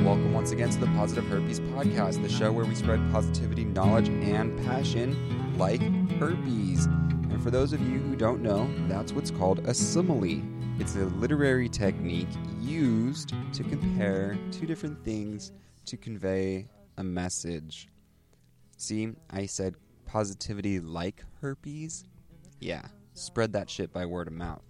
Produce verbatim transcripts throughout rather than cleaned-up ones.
welcome once again to the Positive Herpes Podcast, the show where we spread positivity, knowledge, and passion like herpes. And for those of you who don't know, that's what's called a simile. It's a literary technique used to compare two different things to convey a message. See, I said positivity like herpes. Yeah, spread that shit by word of mouth.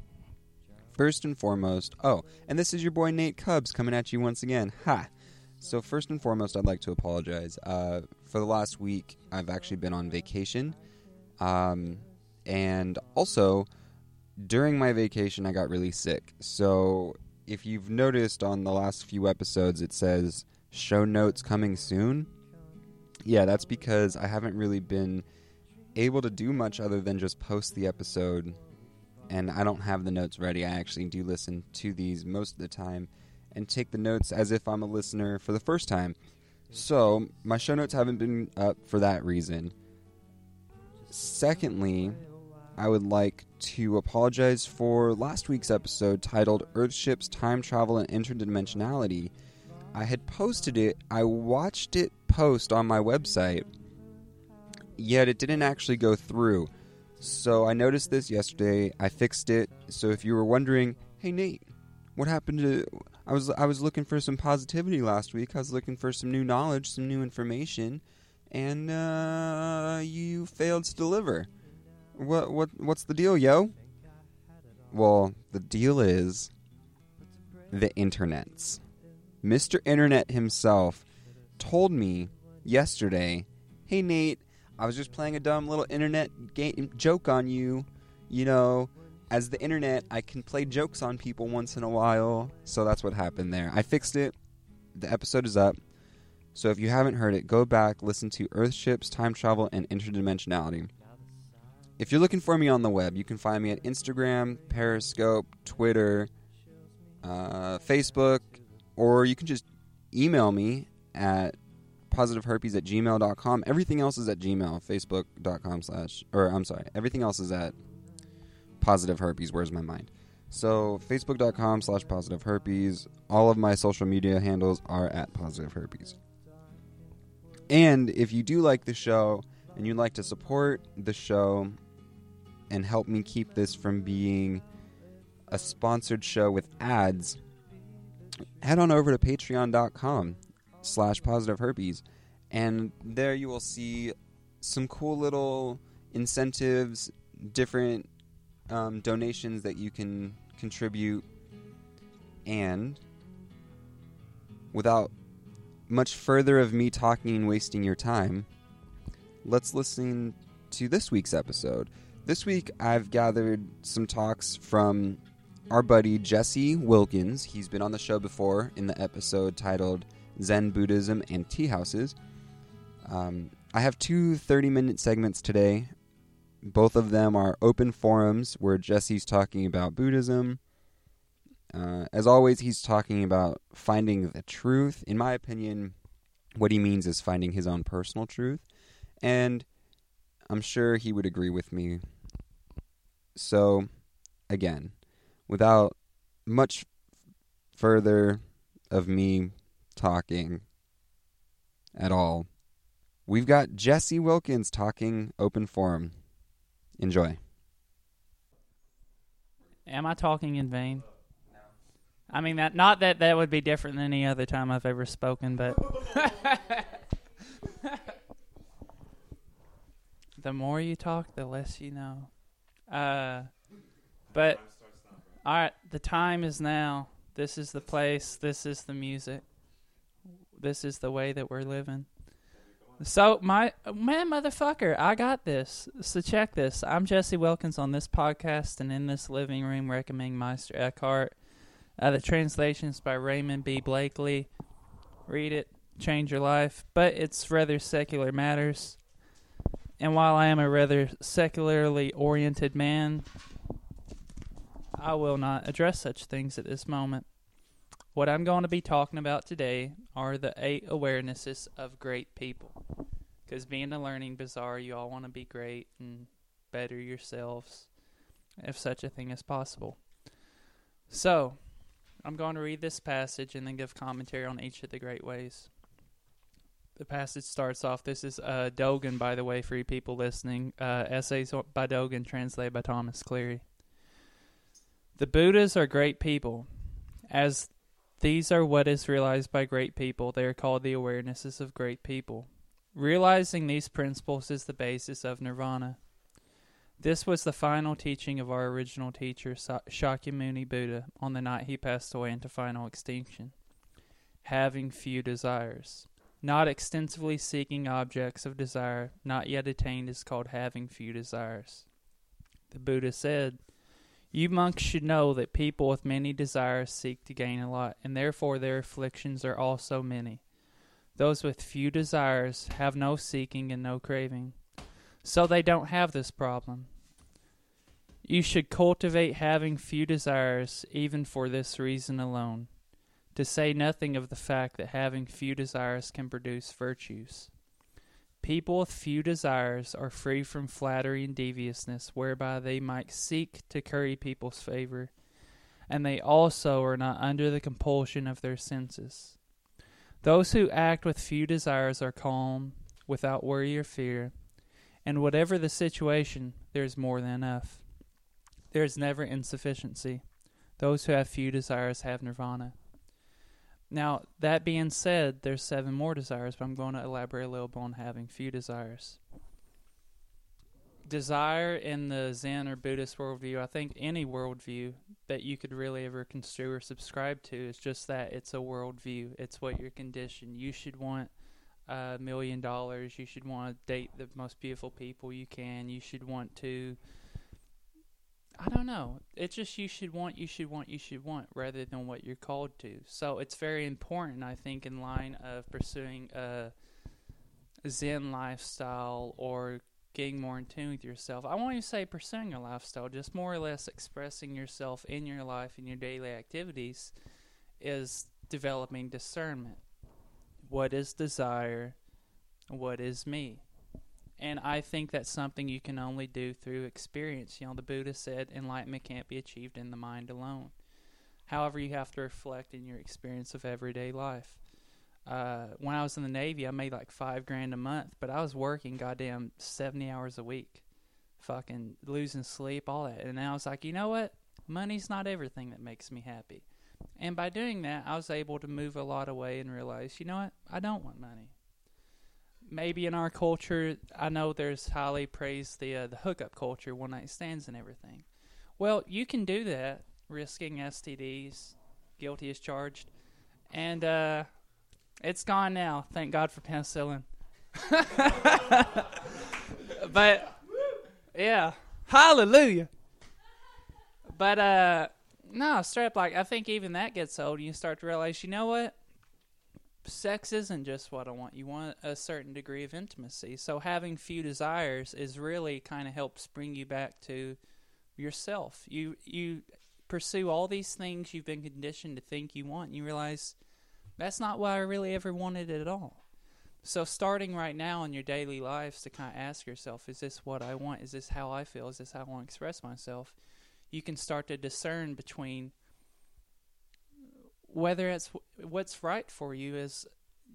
First and foremost, oh, and this is your boy Nate Cubs coming at you once again. Ha! So first and foremost, I'd like to apologize. Uh, for the last week, I've actually been on vacation. Um, and also, during my vacation, I got really sick. So if you've noticed on the last few episodes, it says show notes coming soon. Yeah, that's because I haven't really been able to do much other than just post the episode. And I don't have the notes ready. I actually do listen to these most of the time and take the notes as if I'm a listener for the first time. So, my show notes haven't been up for that reason. Secondly, I would like to apologize for last week's episode titled Earthships, Time Travel, and Interdimensionality. I had posted it. I watched it post on my website, yet it didn't actually go through. So I noticed this yesterday. I fixed it. So if you were wondering, hey Nate, what happened to? I was I was looking for some positivity last week. I was looking for some new knowledge, some new information, and uh, you failed to deliver. What what what's the deal, yo? Well, the deal is the internets. Mister Internet himself told me yesterday, hey Nate, I was just playing a dumb little internet game joke on you. You know, as the internet, I can play jokes on people once in a while. So that's what happened there. I fixed it. The episode is up. So if you haven't heard it, go back, listen to Earthships, Time Travel, and Interdimensionality. If you're looking for me on the web, you can find me at Instagram, Periscope, Twitter, uh, Facebook, or you can just email me at positiveherpes at gmail dot com. Everything else is at Gmail, facebook.com slash, or I'm sorry, everything else is at positiveherpes. Where's my mind? So, facebook.com slash positiveherpes. All of my social media handles are at positiveherpes. And if you do like the show and you'd like to support the show and help me keep this from being a sponsored show with ads, head on over to patreon.com slash positiveherpes, and there you will see some cool little incentives, different um, donations that you can contribute. And without much further of me talking and wasting your time, let's listen to this week's episode. This week I've gathered some talks from our buddy Jesse Wilkins. He's been on the show before in the episode titled Zen Buddhism and Tea Houses. Um, I have two thirty-minute segments today. Both of them are open forums where Jesse's talking about Buddhism. Uh, as always, he's talking about finding the truth. In my opinion, what he means is finding his own personal truth. And I'm sure he would agree with me. So, again, without much further of me talking at all, we've got Jesse Wilkins talking open forum. Enjoy. Am I talking in vain? No. I mean, that not that that would be different than any other time I've ever spoken, but the more you talk, the less you know. Uh, but all right, the time is now. This is the place. This is the music. This is the way that we're living. So, my man, motherfucker, I got this. So check this. I'm Jesse Wilkins on this podcast, and in this living room, recommending Meister Eckhart. Uh, the translation's by Raymond B. Blakely. Read it, change your life. But it's rather secular matters. And while I am a rather secularly oriented man, I will not address such things at this moment. What I'm going to be talking about today are the eight awarenesses of great people. Because being a learning bazaar, you all want to be great and better yourselves, if such a thing is possible. So, I'm going to read this passage and then give commentary on each of the great ways. The passage starts off, this is uh, Dogen, by the way, for you people listening. Uh, Essays by Dogen, translated by Thomas Cleary. The Buddhas are great people. As these are what is realized by great people, they are called the awarenesses of great people. Realizing these principles is the basis of nirvana. This was the final teaching of our original teacher, Shakyamuni Buddha, on the night he passed away into final extinction. Having few desires. Not extensively seeking objects of desire, not yet attained, is called having few desires. The Buddha said, "You monks should know that people with many desires seek to gain a lot, and therefore their afflictions are also many. Those with few desires have no seeking and no craving. So they don't have this problem. You should cultivate having few desires even for this reason alone, to say nothing of the fact that having few desires can produce virtues. People with few desires are free from flattery and deviousness, whereby they might seek to curry people's favor, and they also are not under the compulsion of their senses. Those who act with few desires are calm, without worry or fear, and whatever the situation, there is more than enough. There is never insufficiency. Those who have few desires have nirvana." Now, that being said, there's seven more desires, but I'm going to elaborate a little bit on having few desires. Desire in the Zen or Buddhist worldview, I think any worldview that you could really ever construe or subscribe to, is just that it's a worldview. It's what you're conditioned. You should want a million dollars. You should want to date the most beautiful people you can. You should want to... I don't know. It's just you should want, you should want, you should want, rather than what you're called to. So it's very important, I think, in line of pursuing a Zen lifestyle or getting more in tune with yourself. I won't even say pursuing a lifestyle, just more or less expressing yourself in your life, in your daily activities, is developing discernment. What is desire? What is me? And I think that's something you can only do through experience. You know, the Buddha said enlightenment can't be achieved in the mind alone. However, you have to reflect in your experience of everyday life. Uh, when I was in the Navy, I made like five grand a month, but I was working goddamn seventy hours a week, fucking losing sleep, all that. And I was like, you know what? Money's not everything that makes me happy. And by doing that, I was able to move a lot away and realize, you know what? I don't want money. Maybe in our culture, I know there's highly praised the uh, the hookup culture, one night stands and everything. Well, you can do that, risking S T Ds, guilty as charged, and uh, it's gone now. Thank God for penicillin. But yeah, hallelujah. But uh, no, straight up, like I think even that gets old, and you start to realize, you know what? Sex isn't just what I want. You want a certain degree of intimacy. So having few desires is really kind of helps bring you back to yourself. You you pursue all these things you've been conditioned to think you want, and you realize that's not what I really ever wanted at all. So starting right now in your daily lives to kind of ask yourself, is this what I want? Is this how I feel? Is this how I want to express myself? You can start to discern between whether it's what's right for you is,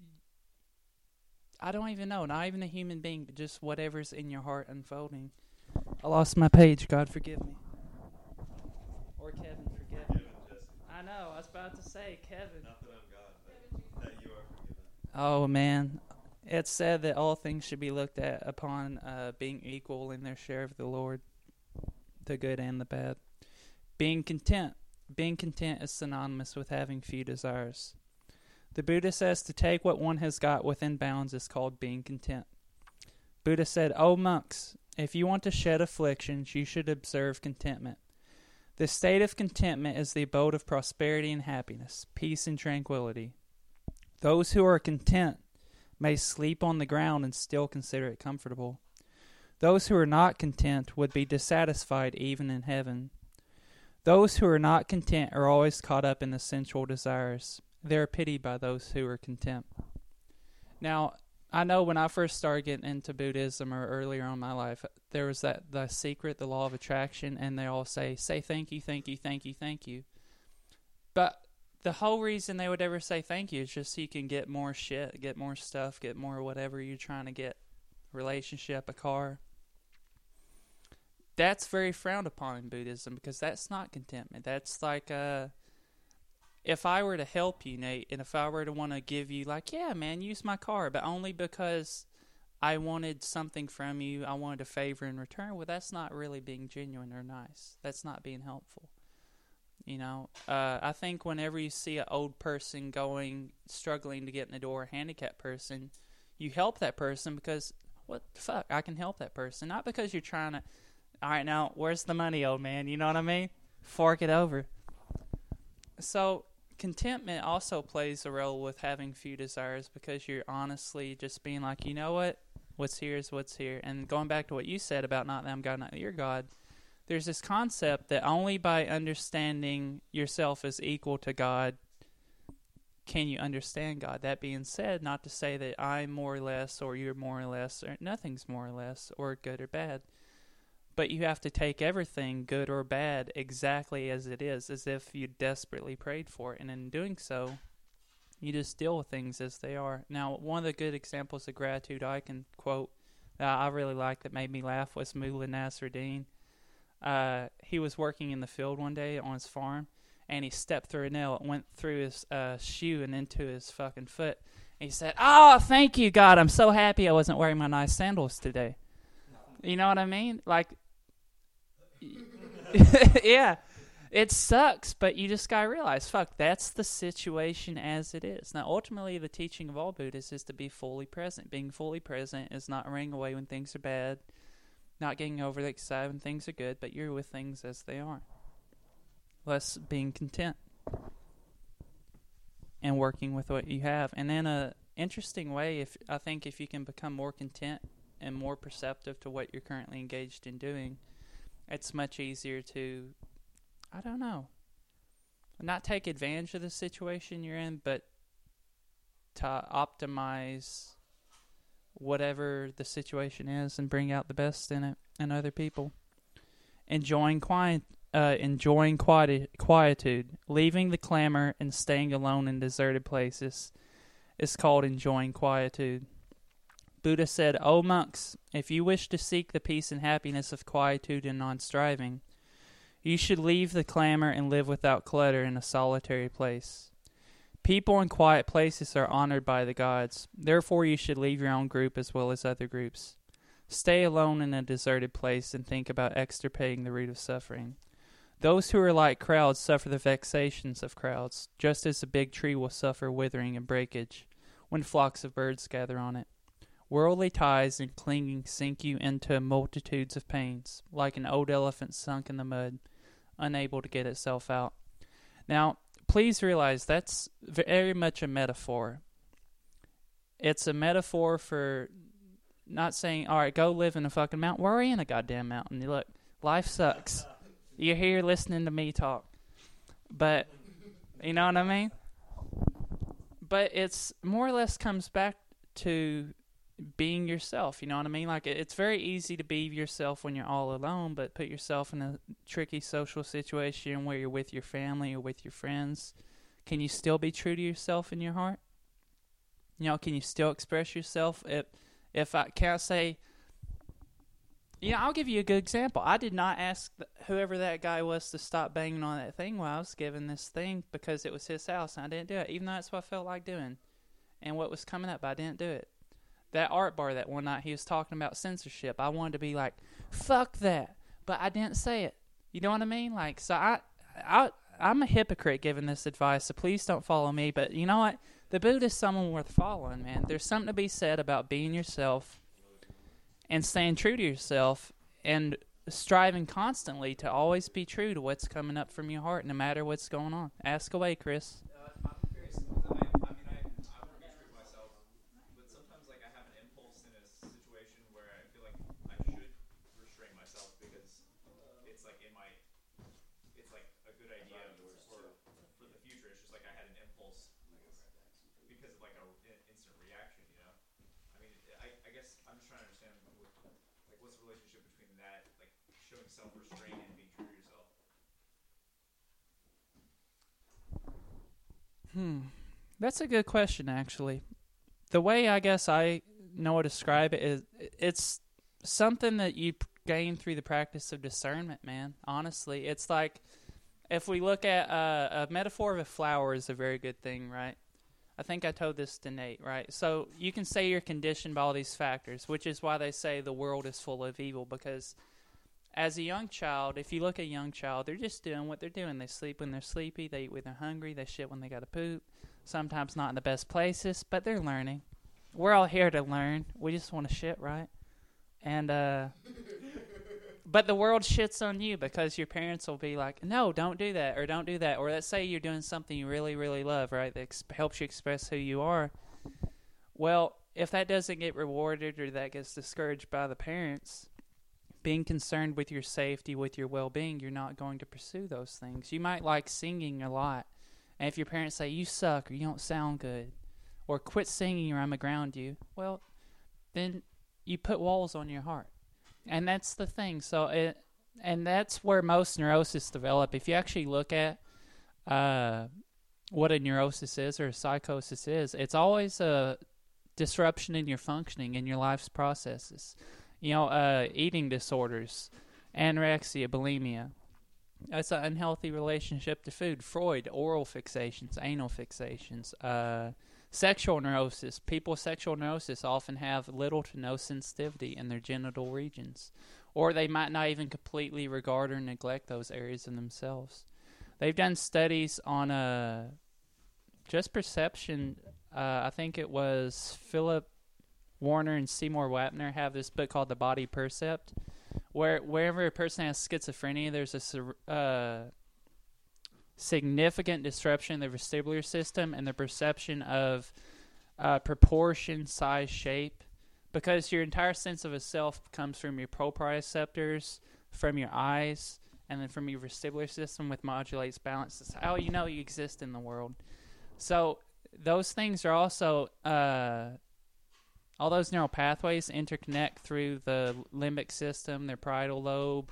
I don't even know, not even a human being, but just whatever's in your heart unfolding. I lost my page. God forgive me. Or Kevin forgive me. I know. I was about to say Kevin. Not that I'm God, but that you are forgiven. Oh man, it's said that all things should be looked at upon uh, being equal in their share of the Lord, the good and the bad. Being content. Being content is synonymous with having few desires. The Buddha says to take what one has got within bounds is called being content. Buddha said, O monks, if you want to shed afflictions, you should observe contentment. The state of contentment is the abode of prosperity and happiness, peace and tranquility. Those who are content may sleep on the ground and still consider it comfortable. Those who are not content would be dissatisfied even in heaven. Those who are not content are always caught up in the sensual desires. They are pitied by those who are content. Now, I know when I first started getting into Buddhism or earlier on in my life, there was that the secret, the law of attraction, and they all say, say thank you, thank you, thank you, thank you. But the whole reason they would ever say thank you is just so you can get more shit, get more stuff, get more whatever you're trying to get. Relationship, a car. That's very frowned upon in Buddhism because that's not contentment. That's like, uh, if I were to help you, Nate, and if I were to want to give you, like, yeah, man, use my car, but only because I wanted something from you, I wanted a favor in return, well, that's not really being genuine or nice. That's not being helpful. You know, uh, I think whenever you see an old person going, struggling to get in the door, a handicapped person, you help that person because, what the fuck, I can help that person. Not because you're trying to, all right, now, where's the money, old man? You know what I mean? Fork it over. So, contentment also plays a role with having few desires because you're honestly just being like, you know what? What's here is what's here. And going back to what you said about not that I'm God, not your God, there's this concept that only by understanding yourself as equal to God can you understand God. That being said, not to say that I'm more or less or you're more or less or nothing's more or less or good or bad. But you have to take everything, good or bad, exactly as it is, as if you desperately prayed for it. And in doing so, you just deal with things as they are. Now, one of the good examples of gratitude I can quote that I really liked that made me laugh was Mullah Nasruddin. Uh, he was working in the field one day on his farm, and he stepped through a nail. It went through his uh, shoe and into his fucking foot. And he said, "Oh, thank you, God. I'm so happy I wasn't wearing my nice sandals today." You know what I mean? Like, yeah, it sucks, but you just gotta realize, fuck, that's the situation as it is. Now, ultimately, the teaching of all Buddhists is to be fully present. Being fully present is not running away when things are bad, not getting overly excited when things are good, but you're with things as they are. Thus, being content and working with what you have. And in a interesting way, if I think if you can become more content and more perceptive to what you're currently engaged in doing, it's much easier to, I don't know, not take advantage of the situation you're in, but to optimize whatever the situation is and bring out the best in it and other people. Enjoying quiet, uh, enjoying quiet, quietude, leaving the clamor and staying alone in deserted places is called enjoying quietude. Buddha said, "O monks, if you wish to seek the peace and happiness of quietude and non-striving, you should leave the clamor and live without clutter in a solitary place. People in quiet places are honored by the gods. Therefore, you should leave your own group as well as other groups. Stay alone in a deserted place and think about extirpating the root of suffering. Those who are like crowds suffer the vexations of crowds, just as a big tree will suffer withering and breakage when flocks of birds gather on it. Worldly ties and clinging sink you into multitudes of pains, like an old elephant sunk in the mud, unable to get itself out." Now, please realize that's very much a metaphor. It's a metaphor for not saying, all right, go live in a fucking mountain. We're in a goddamn mountain. You look, life sucks. You're here listening to me talk. But, you know what I mean? But it's more or less comes back to being yourself, you know what I mean? Like, it's very easy to be yourself when you're all alone, but put yourself in a tricky social situation where you're with your family or with your friends. Can you still be true to yourself in your heart? You know, can you still express yourself? If, if I can't say, you know, I'll give you a good example. I did not ask whoever that guy was to stop banging on that thing while I was giving this thing because it was his house, and I didn't do it, even though that's what I felt like doing and what was coming up. I didn't do it. That art bar that one night, he was talking about censorship. I wanted to be like, fuck that, but I didn't say it. You know what I mean? Like, so I, I, I'm a hypocrite giving this advice, so please don't follow me. But you know what? The Buddha is someone worth following, man. There's something to be said about being yourself and staying true to yourself and striving constantly to always be true to what's coming up from your heart, no matter what's going on. Ask away, Chris. Hmm. That's a good question, actually. The way I guess I know how to describe it is it's something that you p- gain through the practice of discernment, man. Honestly, it's like if we look at uh, a metaphor of a flower is a very good thing, right? I think I told this to Nate, right? So you can say you're conditioned by all these factors, which is why they say the world is full of evil, because as a young child, if you look at a young child, they're just doing what they're doing. They sleep when they're sleepy, they eat when they're hungry, they shit when they got to poop, sometimes not in the best places, but they're learning. We're all here to learn. We just want to shit, right? And, uh... But the world shits on you because your parents will be like, no, don't do that, or don't do that. Or let's say you're doing something you really, really love, right, that ex- helps you express who you are. Well, if that doesn't get rewarded or that gets discouraged by the parents, being concerned with your safety, with your well-being, you're not going to pursue those things. You might like singing a lot. And if your parents say, you suck, or you don't sound good, or quit singing or I'm going to ground you, well, then you put walls on your heart. And that's the thing. So it, and that's where most neurosis develop. If you actually look at uh, what a neurosis is or a psychosis is, it's always a disruption in your functioning, in your life's processes. You know, uh, eating disorders, anorexia, bulimia. That's an unhealthy relationship to food. Freud, oral fixations, anal fixations, uh, sexual neurosis. People with sexual neurosis often have little to no sensitivity in their genital regions, or they might not even completely regard or neglect those areas in themselves. They've done studies on uh, just perception. Uh, I think it was Philip Warner and Seymour Wapner have this book called The Body Percept, where wherever a person has schizophrenia, there's a uh, significant disruption in the vestibular system and the perception of uh, proportion, size, shape, because your entire sense of a self comes from your proprioceptors, from your eyes, and then from your vestibular system, which modulates balance. It's how you know you exist in the world. So those things are also, uh, all those neural pathways interconnect through the limbic system, their parietal lobe.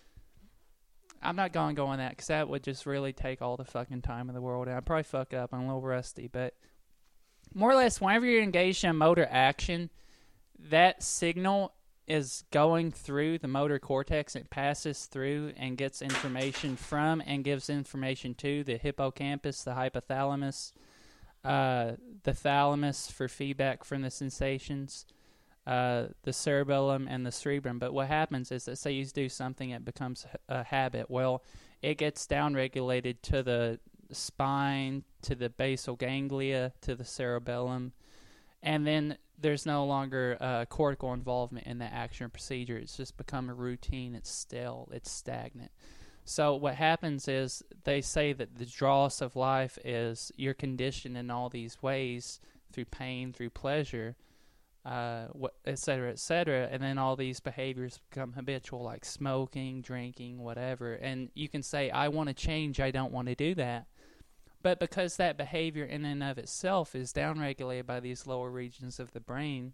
I'm not going to go on that because that would just really take all the fucking time in the world. And I'd probably fuck up. I'm a little rusty. But more or less, whenever you're engaged in motor action, that signal is going through the motor cortex. It passes through and gets information from and gives information to the hippocampus, the hypothalamus, uh, the thalamus for feedback from the sensations, uh, the cerebellum, and the cerebrum. But what happens is that, say you do something, it becomes a habit. Well, it gets downregulated to the spine, to the basal ganglia, to the cerebellum, and then there's no longer uh, cortical involvement in the action or procedure. It's just become a routine. It's stale. It's stagnant. So what happens is they say that the dross of life is you're conditioned in all these ways through pain, through pleasure, uh, what, et cetera, et cetera, and then all these behaviors become habitual, like smoking, drinking, whatever. And you can say, I want to change, I don't want to do that. But because that behavior in and of itself is downregulated by these lower regions of the brain,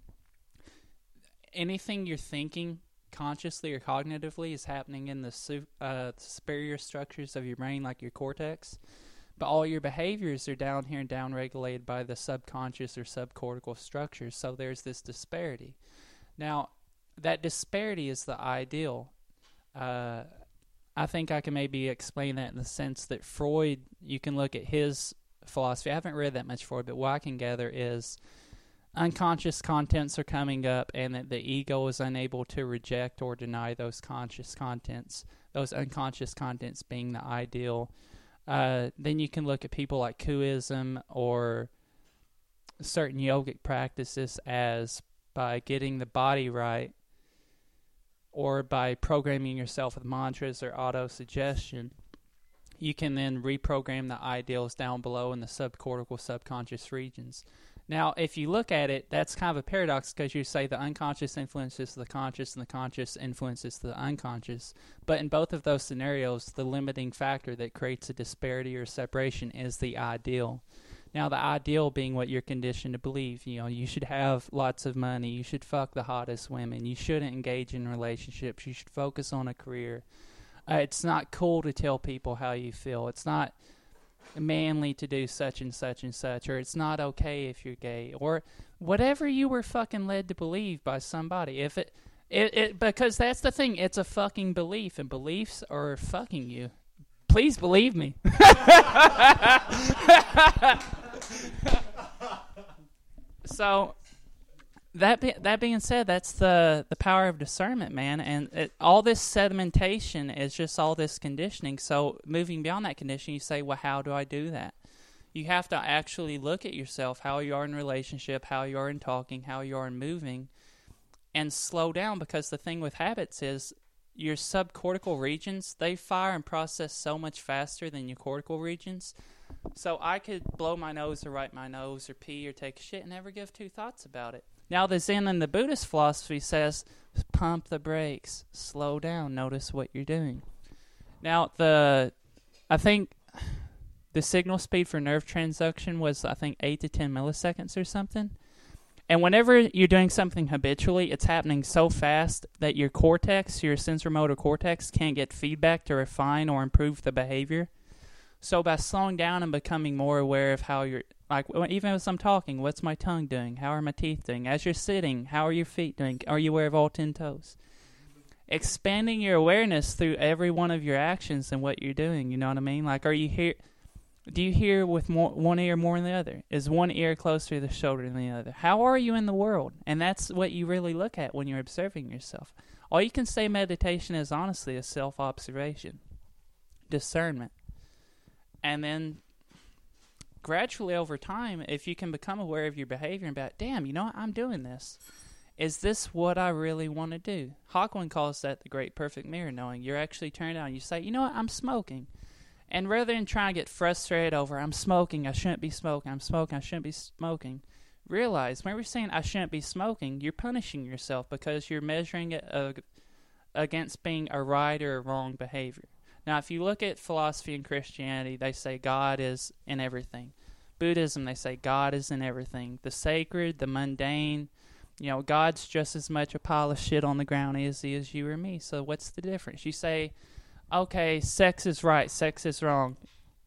anything you're thinking consciously or cognitively is happening in the su- uh, superior structures of your brain, like your cortex. But all your behaviors are down here and downregulated by the subconscious or subcortical structures. So there's this disparity. Now, that disparity is the ideal. Uh, I think I can maybe explain that in the sense that Freud, you can look at his philosophy. I haven't read that much Freud, but what I can gather is unconscious contents are coming up and that the ego is unable to reject or deny those conscious contents, those unconscious contents being the ideal. Uh, then you can look at people like Kuism or certain yogic practices as by getting the body right, or by programming yourself with mantras or auto-suggestion, you can then reprogram the ideals down below in the subcortical, subconscious regions. Now, if you look at it, that's kind of a paradox because you say the unconscious influences the conscious and the conscious influences the unconscious. But in both of those scenarios, the limiting factor that creates a disparity or separation is the ideal. Now, the ideal being what you're conditioned to believe. You know, you should have lots of money. You should fuck the hottest women. You shouldn't engage in relationships. You should focus on a career. Uh, it's not cool to tell people how you feel. It's not manly to do such and such and such, or it's not okay if you're gay, or whatever you were fucking led to believe by somebody. If it, it, it because that's the thing, it's a fucking belief, and beliefs are fucking you. Please believe me. So, that be, that being said, that's the, the power of discernment, man. And it, all this sedimentation is just all this conditioning. So, moving beyond that conditioning, you say, well, how do I do that? You have to actually look at yourself, how you are in relationship, how you are in talking, how you are in moving, and slow down, because the thing with habits is your subcortical regions, they fire and process so much faster than your cortical regions. So I could blow my nose or write my nose or pee or take a shit and never give two thoughts about it. Now the Zen and the Buddhist philosophy says, pump the brakes, slow down, notice what you're doing. Now the, I think the signal speed for nerve transduction was, I think, eight to ten milliseconds or something. And whenever you're doing something habitually, it's happening so fast that your cortex, your sensorimotor cortex, can't get feedback to refine or improve the behavior. So by slowing down and becoming more aware of how you're, like even as I'm talking, what's my tongue doing? How are my teeth doing? As you're sitting, how are your feet doing? Are you aware of all ten toes? Expanding your awareness through every one of your actions and what you're doing, you know what I mean? Like, are you here? Do you hear with more, one ear more than the other? Is one ear closer to the shoulder than the other? How are you in the world? And that's what you really look at when you're observing yourself. All you can say meditation is honestly a self-observation, discernment. And then gradually over time, if you can become aware of your behavior and be like, damn, you know what, I'm doing this. Is this what I really want to do? Hawkwind calls that the great perfect mirror knowing. You're actually turned on. You say, you know what, I'm smoking. And rather than trying to get frustrated over, I'm smoking, I shouldn't be smoking, I'm smoking, I shouldn't be smoking, realize when we're saying I shouldn't be smoking, you're punishing yourself because you're measuring it uh, against being a right or a wrong behavior. Now, if you look at philosophy and Christianity, they say God is in everything. Buddhism, they say God is in everything. The sacred, the mundane, you know, God's just as much a pile of shit on the ground as he is you or me. So what's the difference? You say, okay, sex is right, sex is wrong.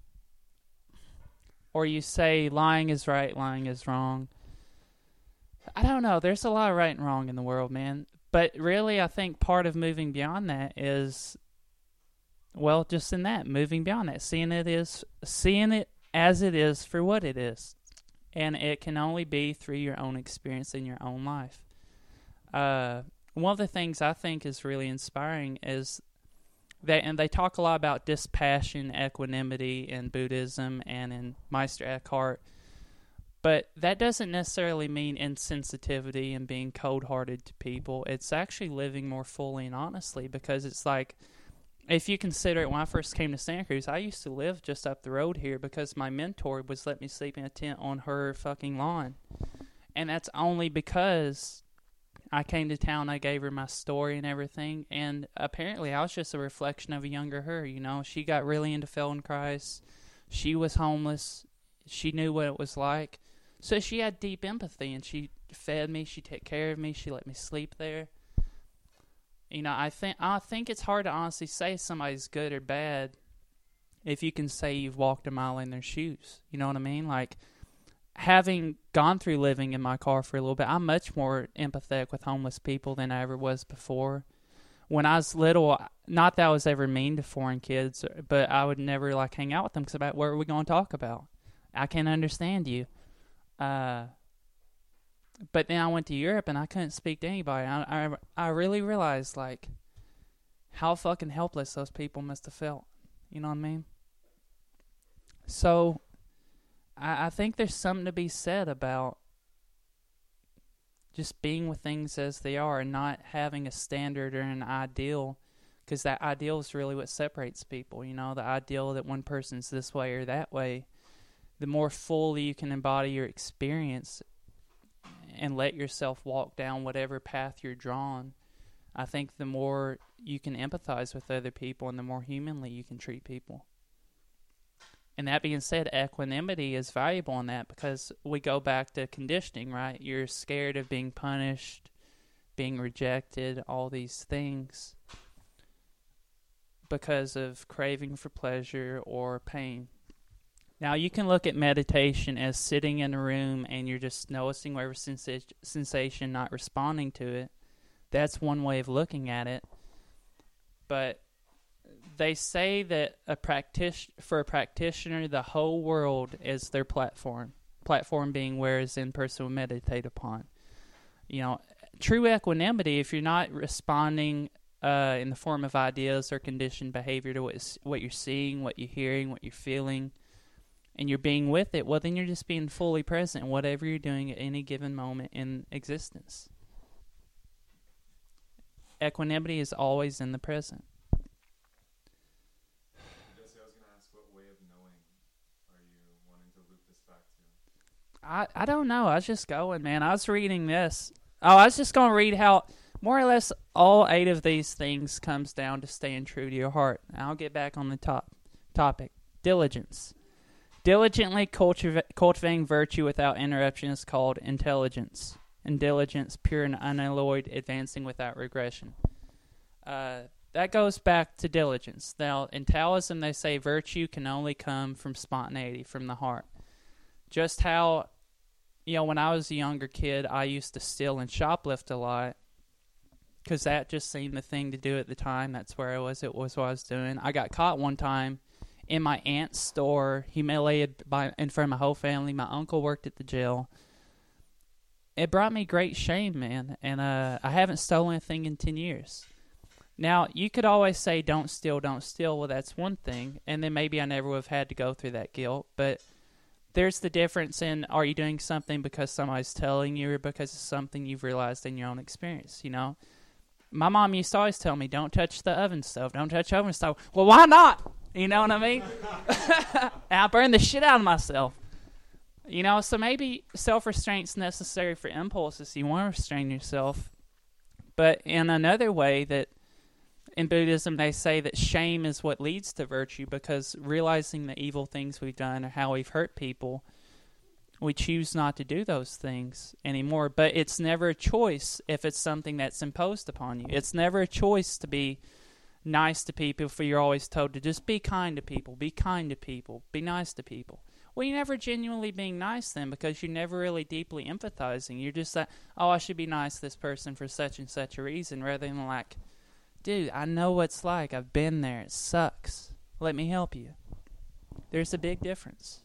Or you say lying is right, lying is wrong. I don't know. There's a lot of right and wrong in the world, man. But really, I think part of moving beyond that is, well, just in that, moving beyond that, seeing it is, seeing it as it is for what it is. And it can only be through your own experience in your own life. Uh, one of the things I think is really inspiring is They, and they talk a lot about dispassion, equanimity in Buddhism and in Meister Eckhart. But that doesn't necessarily mean insensitivity and being cold-hearted to people. It's actually living more fully and honestly, because it's like, if you consider it, when I first came to Santa Cruz, I used to live just up the road here because my mentor was letting me sleep in a tent on her fucking lawn. And that's only because I came to town, I gave her my story and everything, and apparently I was just a reflection of a younger her, you know. She got really into Feldenkrais. She was homeless. She knew what it was like. So she had deep empathy, and she fed me, she took care of me, she let me sleep there. You know, I think I think it's hard to honestly say somebody's good or bad if you can say you've walked a mile in their shoes. You know what I mean? Like, having gone through living in my car for a little bit, I'm much more empathetic with homeless people than I ever was before. When I was little, not that I was ever mean to foreign kids, but I would never like hang out with them because about what are we going to talk about? I can't understand you. Uh, but then I went to Europe and I couldn't speak to anybody. I, I, I really realized like how fucking helpless those people must have felt. You know what I mean? So I, I think there's something to be said about just being with things as they are and not having a standard or an ideal, because that ideal is really what separates people. You know, the ideal that one person's this way or that way. The more fully you can embody your experience and let yourself walk down whatever path you're drawn, I think the more you can empathize with other people and the more humanly you can treat people. And that being said, equanimity is valuable in that because we go back to conditioning, right? You're scared of being punished, being rejected, all these things because of craving for pleasure or pain. Now, you can look at meditation as sitting in a room and you're just noticing whatever sensa- sensation, not responding to it. That's one way of looking at it. But they say that a practic- for a practitioner, the whole world is their platform. Platform being where a Zen person will meditate upon. You know, true equanimity, if you're not responding uh, in the form of ideas or conditioned behavior to what, what you're seeing, what you're hearing, what you're feeling, and you're being with it, well, then you're just being fully present in whatever you're doing at any given moment in existence. Equanimity is always in the present. Jesse, I was going to ask, what way of knowing are you wanting to loop this back to? I, I don't know. I was just going, man. I was reading this. Oh, I was just going to read how more or less all eight of these things comes down to staying true to your heart. I'll get back on the top topic. Diligence. Diligently cultiva- cultivating virtue without interruption is called intelligence. And diligence, pure and unalloyed, advancing without regression. Uh, that goes back to diligence. Now, in Taoism, they say virtue can only come from spontaneity, from the heart. Just how, you know, when I was a younger kid, I used to steal and shoplift a lot because that just seemed the thing to do at the time. That's where I was. It was what I was doing. I got caught one time in my aunt's store, humiliated by in front of my whole family. My uncle worked at the jail. It brought me great shame, man, and uh, I haven't stolen anything in ten years. Now, you could always say, don't steal, don't steal. Well, that's one thing, and then maybe I never would have had to go through that guilt, but there's the difference in, are you doing something because somebody's telling you or because it's something you've realized in your own experience, you know? My mom used to always tell me, don't touch the oven stove, don't touch the oven stove. Well, why not? You know what I mean? And I burned the shit out of myself. You know, so maybe self-restraint's necessary for impulses. You want to restrain yourself. But in another way that in Buddhism they say that shame is what leads to virtue, because realizing the evil things we've done or how we've hurt people, we choose not to do those things anymore. But it's never a choice if it's something that's imposed upon you. It's never a choice to be nice to people if you're always told to just be kind to people, be kind to people, be nice to people. Well, you're never genuinely being nice then, because you're never really deeply empathizing. You're just like, oh, I should be nice to this person for such and such a reason, rather than like, dude, I know what it's like. I've been there. It sucks. Let me help you. There's a big difference.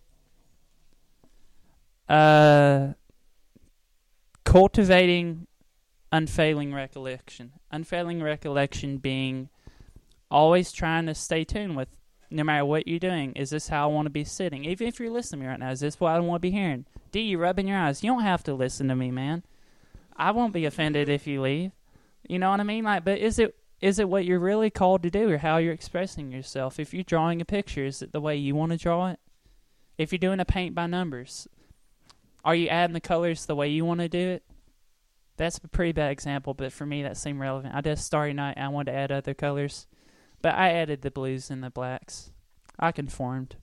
Uh, cultivating unfailing recollection. Unfailing recollection being always trying to stay tuned with, no matter what you're doing, is this how I want to be sitting? Even if you're listening to me right now, is this what I want to be hearing? D, you rubbing your eyes. You don't have to listen to me, man. I won't be offended if you leave. You know what I mean? Like, but is it is it what you're really called to do, or how you're expressing yourself? If you're drawing a picture, is it the way you want to draw it? If you're doing a paint by numbers, are you adding the colors the way you want to do it? That's a pretty bad example, but for me that seemed relevant. I did Starry Night, and I wanted to add other colors. But I added the blues and the blacks. I conformed.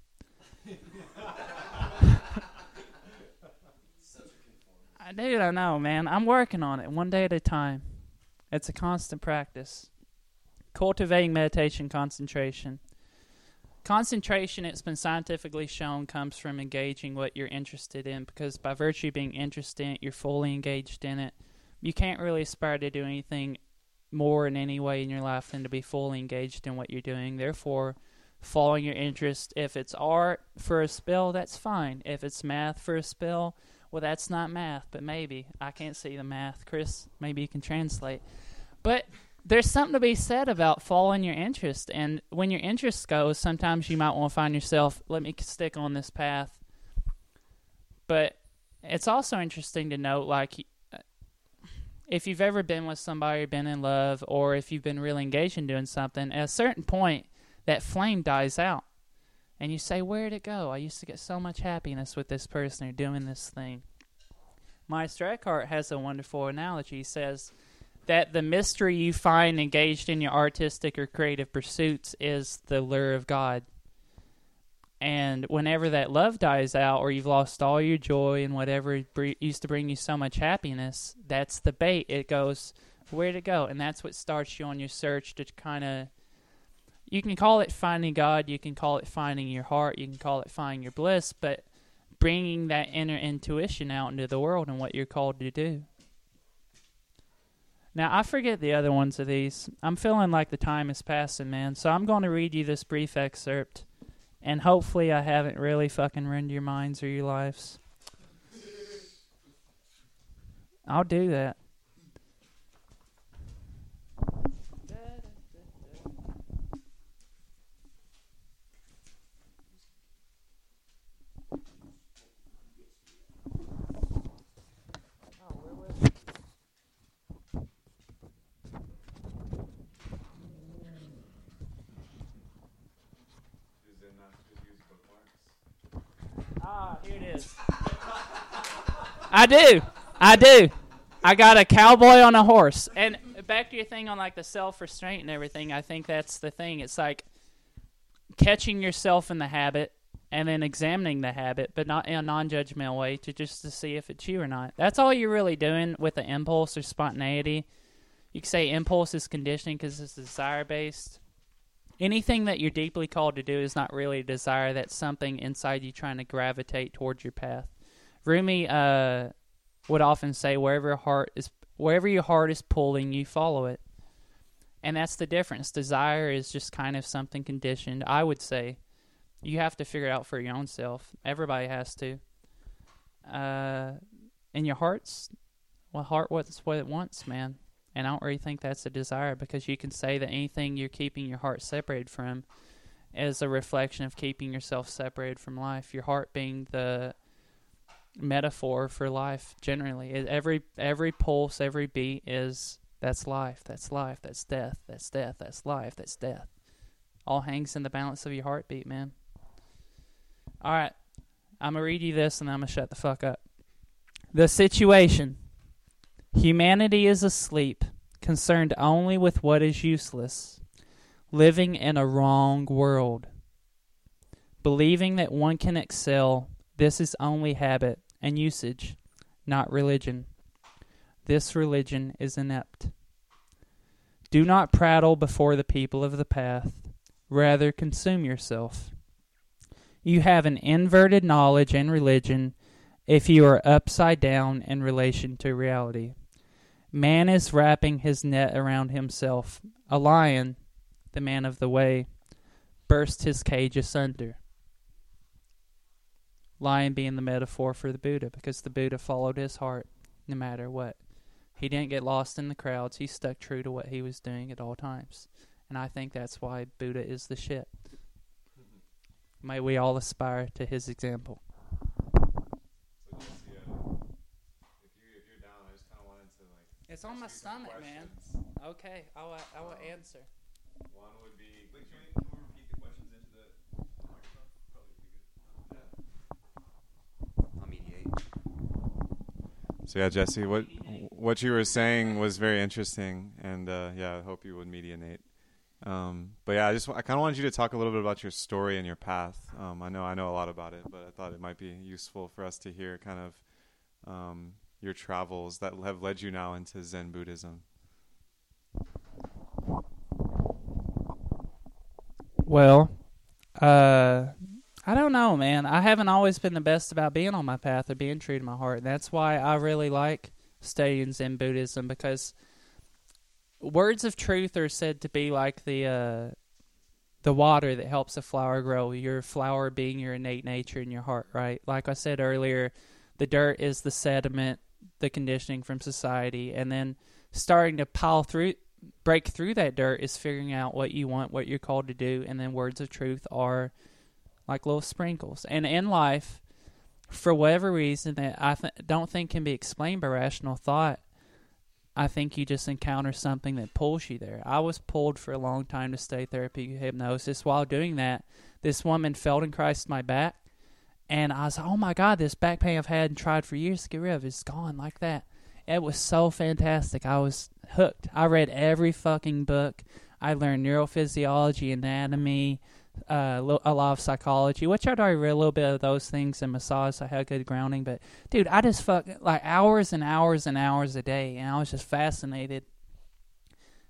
I do, I know, man. I'm working on it one day at a time. It's a constant practice. Cultivating meditation concentration. Concentration, it's been scientifically shown, comes from engaging what you're interested in, because by virtue of being interested in it, you're fully engaged in it. You can't really aspire to do anything more in any way in your life than to be fully engaged in what you're doing. Therefore, following your interest, if it's art for a spell, that's fine. If it's math for a spell, well, that's not math, but maybe. I can't see the math. Chris, maybe you can translate. But there's something to be said about following your interest. And when your interest goes, sometimes you might want to find yourself, let me stick on this path. But it's also interesting to note, like, if you've ever been with somebody, been in love, or if you've been really engaged in doing something, at a certain point, that flame dies out. And you say, where'd it go? I used to get so much happiness with this person or doing this thing. Meister Eckhart has a wonderful analogy. He says that the mystery you find engaged in your artistic or creative pursuits is the lure of God. And whenever that love dies out, or you've lost all your joy and whatever used to bring you so much happiness, that's the bait. It goes, where'd it go? And that's what starts you on your search to kind of, you can call it finding God, you can call it finding your heart, you can call it finding your bliss, but bringing that inner intuition out into the world and what you're called to do. Now, I forget the other ones of these. I'm feeling like the time is passing, man. So I'm going to read you this brief excerpt, and hopefully I haven't really fucking ruined your minds or your lives. I'll do that. Ah, here it is. I do. I do. I got a cowboy on a horse. And back to your thing on like the self-restraint and everything, I think that's the thing. It's like catching yourself in the habit and then examining the habit, but not in a non-judgmental way, to just to see if it's you or not. That's all you're really doing with the impulse or spontaneity. You can say impulse is conditioning because it's desire-based. Anything that you're deeply called to do is not really a desire. That's something inside you trying to gravitate towards your path. Rumi uh, would often say, "Wherever your heart is, wherever your heart is pulling, you follow it." And that's the difference. Desire is just kind of something conditioned. I would say you have to figure it out for your own self. Everybody has to. Uh, and your heart's, well, heart what's what it wants, man. And I don't really think that's a desire, because you can say that anything you're keeping your heart separated from is a reflection of keeping yourself separated from life. Your heart being the metaphor for life generally. It, every every pulse, every beat is, that's life, that's life, that's death, that's death, that's life, that's death. All hangs in the balance of your heartbeat, man. All right, I'm going to read you this and I'm going to shut the fuck up. The situation. Humanity is asleep, concerned only with what is useless, living in a wrong world. Believing that one can excel, this is only habit and usage, not religion. This religion is inept. Do not prattle before the people of the path, rather consume yourself. You have an inverted knowledge and religion if you are upside down in relation to reality. Man is wrapping his net around himself. A lion, the man of the way, burst his cage asunder. Lion being the metaphor for the Buddha, because the Buddha followed his heart no matter what. He didn't get lost in the crowds. He stuck true to what he was doing at all times. And I think that's why Buddha is the shit. May we all aspire to his example. It's on my stomach, man. Okay, I will, I will answer. One would be. Wait, can we, can we repeat the questions into the microphone? Probably be good. I'll mediate. So yeah, Jesse, what what you were saying was very interesting, and uh, yeah, I hope you would mediate. Um, but yeah, I just I kind of wanted you to talk a little bit about your story and your path. Um, I know I know a lot about it, but I thought it might be useful for us to hear kind of. Um, your travels that have led you now into Zen Buddhism. Well, uh, I don't know, man. I haven't always been the best about being on my path or being true to my heart. That's why I really like studying Zen Buddhism, because words of truth are said to be like the uh, the water that helps a flower grow. Your flower being your innate nature in your heart, right? Like I said earlier, the dirt is the sediment, the conditioning from society, and then starting to pile through, break through that dirt is figuring out what you want, what you're called to do, and then words of truth are like little sprinkles. And in life, for whatever reason that I th- don't think can be explained by rational thought, I think you just encounter something that pulls you there. I was pulled for a long time to study therapy hypnosis. While doing that, this woman Feldenkrais my back, and I was like, oh my God, this back pain I've had and tried for years to get rid of is gone like that. It was so fantastic. I was hooked. I read every fucking book. I learned neurophysiology, anatomy, uh, a lot of psychology, which I'd already read a little bit of those things, and massage, so I had good grounding. But, dude, I just fuck like hours and hours and hours a day, and I was just fascinated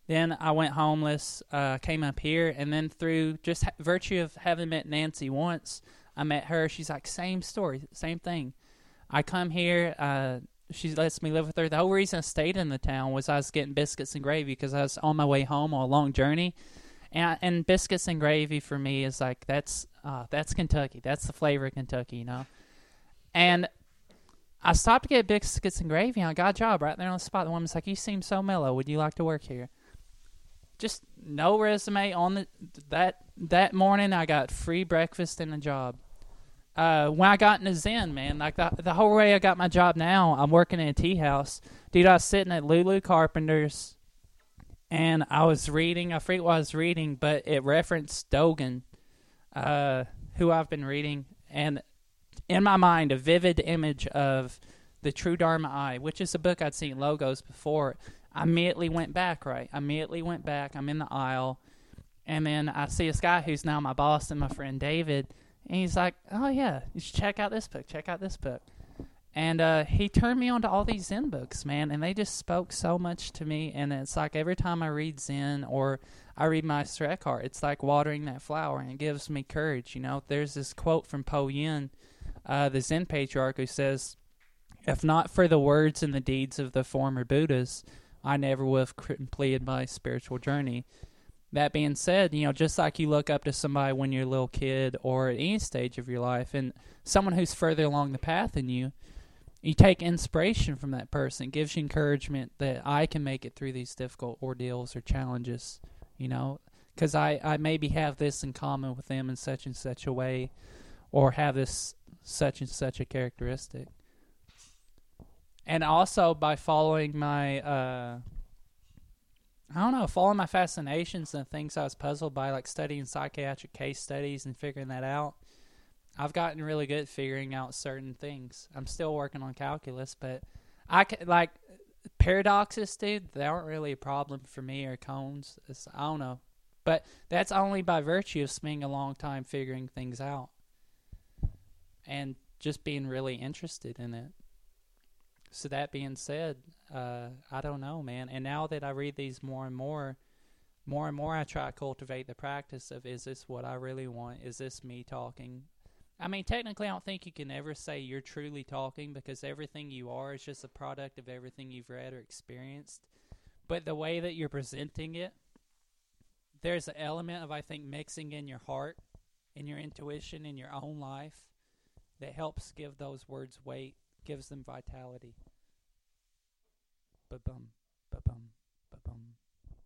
Then I went homeless, uh, came up here, and then through just ha- virtue of having met Nancy once, I met her. She's like, same story, same thing. I come here, uh, she lets me live with her. The whole reason I stayed in the town was I was getting biscuits and gravy because I was on my way home on a long journey. And, I, and biscuits and gravy for me is like, that's uh, that's Kentucky. That's the flavor of Kentucky, you know. And I stopped to get biscuits and gravy, and I got a job right there on the spot. The woman's like, you seem so mellow. Would you like to work here? Just no resume on the that that morning. I got free breakfast and a job. Uh, when I got into Zen, man, like the, the whole way I got my job now, I'm working in a tea house. Dude, I was sitting at Lulu Carpenter's, and I was reading. I forget what I was reading, but it referenced Dogen, uh, who I've been reading, and in my mind, a vivid image of the True Dharma Eye, which is a book I'd seen logos before. I immediately went back, right? I immediately went back. I'm in the aisle. And then I see this guy who's now my boss and my friend David. And he's like, oh, yeah, you should check out this book. Check out this book. And uh, he turned me on to all these Zen books, man. And they just spoke so much to me. And it's like every time I read Zen or I read Meister Eckhart, it's like watering that flower. And it gives me courage, you know. There's this quote from Po Yin, uh, the Zen patriarch, who says, if not for the words and the deeds of the former Buddhas, I never would have completed my spiritual journey. That being said, you know, just like you look up to somebody when you're a little kid or at any stage of your life, and someone who's further along the path than you, you take inspiration from that person. It gives you encouragement that I can make it through these difficult ordeals or challenges, you know, because I, I maybe have this in common with them in such and such a way, or have this such and such a characteristic. And also by following my, uh, I don't know, following my fascinations and things I was puzzled by, like studying psychiatric case studies and figuring that out, I've gotten really good at figuring out certain things. I'm still working on calculus, but I can, like, paradoxes, dude, they aren't really a problem for me, or cones. It's, I don't know. But that's only by virtue of spending a long time figuring things out and just being really interested in it. So that being said, uh, I don't know, man. And now that I read these more and more, more and more I try to cultivate the practice of, is this what I really want? Is this me talking? I mean, technically, I don't think you can ever say you're truly talking, because everything you are is just a product of everything you've read or experienced. But the way that you're presenting it, there's an element of, I think, mixing in your heart and your intuition in your own life that helps give those words weight, gives them vitality. Ba-bum, ba-bum, ba-bum.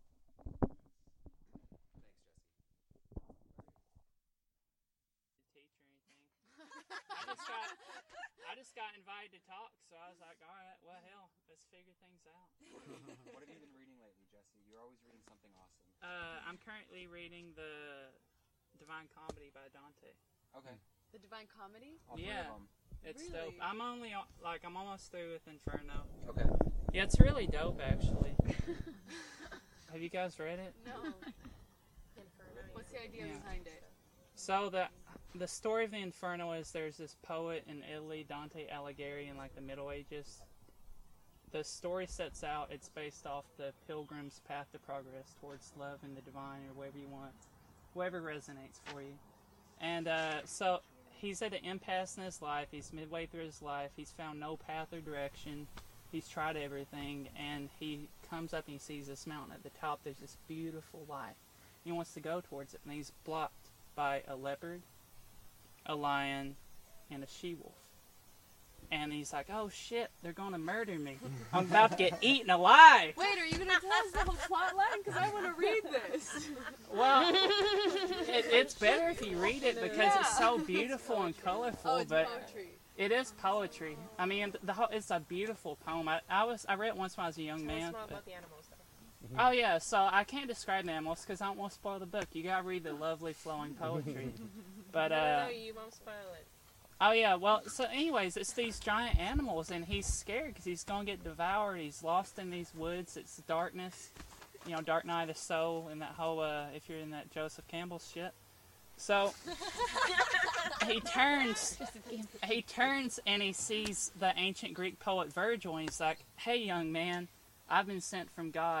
I just got, I just got invited to talk, so I was like, all right, well, hell, let's figure things out. What have you been reading lately, Jesse? You're always reading something awesome. Uh, I'm currently reading the Divine Comedy by Dante. Okay. The Divine Comedy? All three Yeah. of 'em. It's Really? dope. I'm only, o- like, I'm almost through with Inferno. Okay. Yeah, it's really dope, actually. Have you guys read it? No. What's the idea Yeah. behind it? So the the story of the Inferno is there's this poet in Italy, Dante Alighieri, in like the Middle Ages. The story sets out, it's based off the pilgrim's path to progress towards love and the divine, or whatever you want, whatever resonates for you. And uh, so he's at an impasse in his life. He's midway through his life. He's found no path or direction. He's tried everything, and he comes up and he sees this mountain. At the top, there's this beautiful light. He wants to go towards it, and he's blocked by a leopard, a lion, and a she-wolf. And he's like, oh shit, they're going to murder me. I'm about to get eaten alive. Wait, are you going to tell us the whole plot line? Because I want to read this. Well, it, it's better if you read it because Yeah. it's so beautiful and colorful. Oh, it's but poetry. it is poetry. I mean, the whole, it's a beautiful poem. I, I was I read it once when I was a young Tell man. us more but- about the animals, though. Oh yeah, so I can't describe the animals because I don't want to spoil the book. You gotta read the lovely flowing poetry. But uh, no, you won't spoil it. oh yeah, well, so anyways, it's these giant animals, and he's scared because he's gonna get devoured. He's lost in these woods. It's darkness, you know, Dark Night of the Soul, and that whole uh, if you're in that Joseph Campbell shit. So he turns, he turns, and he sees the ancient Greek poet Virgil, and he's like, "Hey, young man, I've been sent from God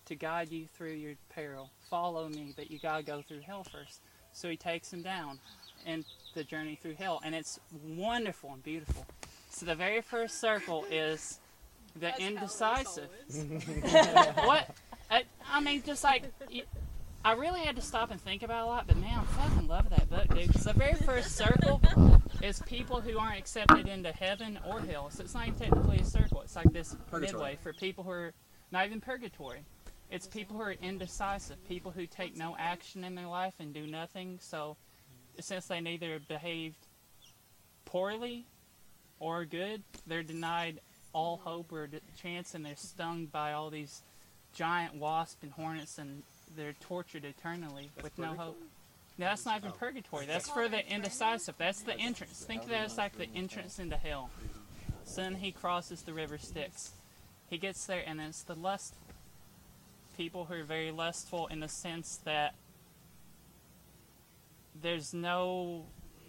to guide you through your peril. Follow me, but you gotta go through hell first. So he takes him down and the journey through hell, and it's wonderful and beautiful. So the very first circle is the That's indecisive. how What? I, I mean, just like, you, I really had to stop and think about it a lot, but man, I fucking love that book, dude. Because the very first circle is people who aren't accepted into heaven or hell. So it's not even technically a circle. It's like this Purgatory. midway for people who are not even purgatory. It's people who are indecisive, people who take no action in their life and do nothing. So since they neither behaved poorly or good, they're denied all hope or d- chance, and they're stung by all these giant wasps and hornets, and they're tortured eternally That's with no purgatory? hope. No, that's not even Oh. purgatory. That's for the indecisive. That's the entrance. Think of that as like the entrance into hell. So then he crosses the river Styx. He gets there, and it's the lust. People who are very lustful in the sense that there's no,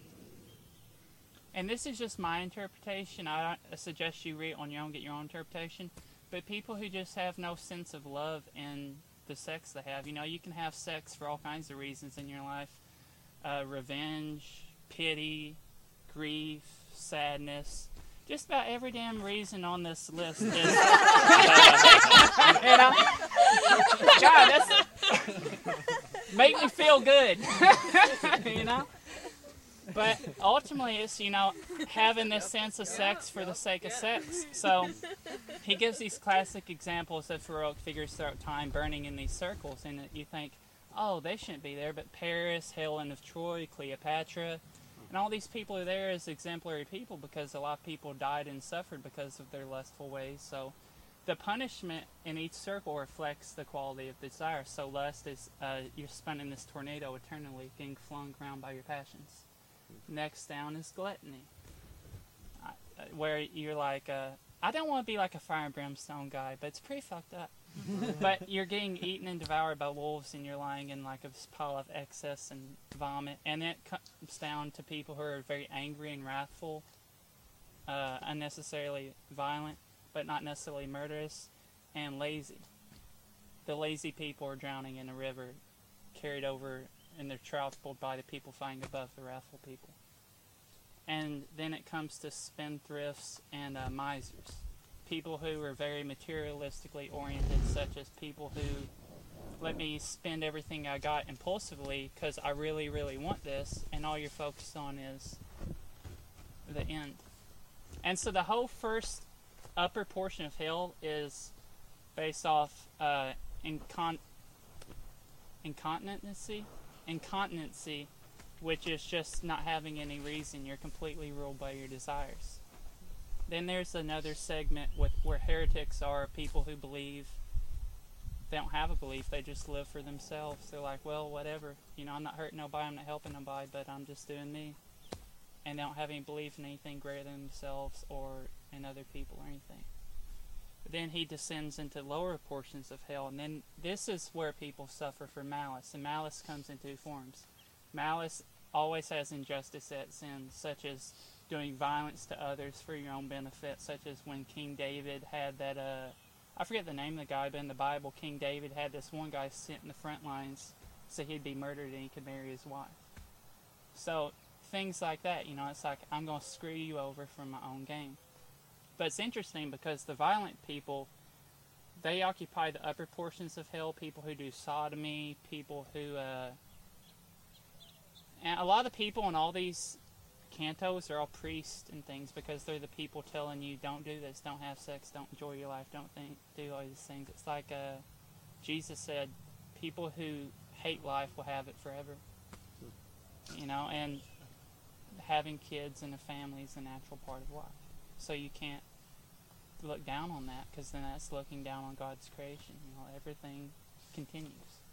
and this is just my interpretation. I don't suggest you read it on your own, get your own interpretation. But people who just have no sense of love in the sex they have. You know, you can have sex for all kinds of reasons in your life. Uh, revenge, pity, grief, sadness. Just about every damn reason on this list is... uh, you know? God, that's... make me feel good. You know? But ultimately, it's, you know, having this sense of sex for the sake of sex. So he gives these classic examples of heroic figures throughout time burning in these circles, and you think, oh, they shouldn't be there. But Paris, Helen of Troy, Cleopatra, and all these people are there as exemplary people because a lot of people died and suffered because of their lustful ways. So the punishment in each circle reflects the quality of desire. So lust is uh, you're spun in this tornado eternally, being flung around by your passions. Next down is gluttony, uh, where you're like, uh, I don't want to be like a fire and brimstone guy, but it's pretty fucked up. But you're getting eaten and devoured by wolves, and you're lying in like a pile of excess and vomit. And it comes down to people who are very angry and wrathful, uh, unnecessarily violent, but not necessarily murderous, and lazy. The lazy people are drowning in a river, carried over, and they're trampled by the people fighting above the wrathful people. And then it comes to spendthrifts and uh, misers. People who are very materialistically oriented, such as people who let me spend everything I got impulsively because I really, really want this, and all you're focused on is the end. And so the whole first upper portion of hell is based off uh, incon- incontinency. Incontinency, which is just not having any reason. You're completely ruled by your desires. Then there's another segment with where heretics are, people who believe they don't have a belief, they just live for themselves. They're like, well, whatever, you know, I'm not hurting nobody, I'm not helping nobody, but I'm just doing me. And they don't have any belief in anything greater than themselves or in other people or anything. But then he descends into lower portions of hell, and then this is where people suffer for malice, and malice comes in two forms. Malice always has injustice at sin, such as doing violence to others for your own benefit, such as when King David had that, uh, I forget the name of the guy, but in the Bible, King David had this one guy sit in the front lines so he'd be murdered and he could marry his wife. So, things like that, you know, it's like, I'm going to screw you over for my own gain. But it's interesting because the violent people, they occupy the upper portions of hell, people who do sodomy, people who, uh, and a lot of the people in all these cantos are all priests and things because they're the people telling you don't do this, don't have sex, don't enjoy your life, don't think, do all these things. It's like uh, Jesus said, people who hate life will have it forever. You know, and having kids and a family is a natural part of life. So you can't look down on that because then that's looking down on God's creation. You know, everything continues.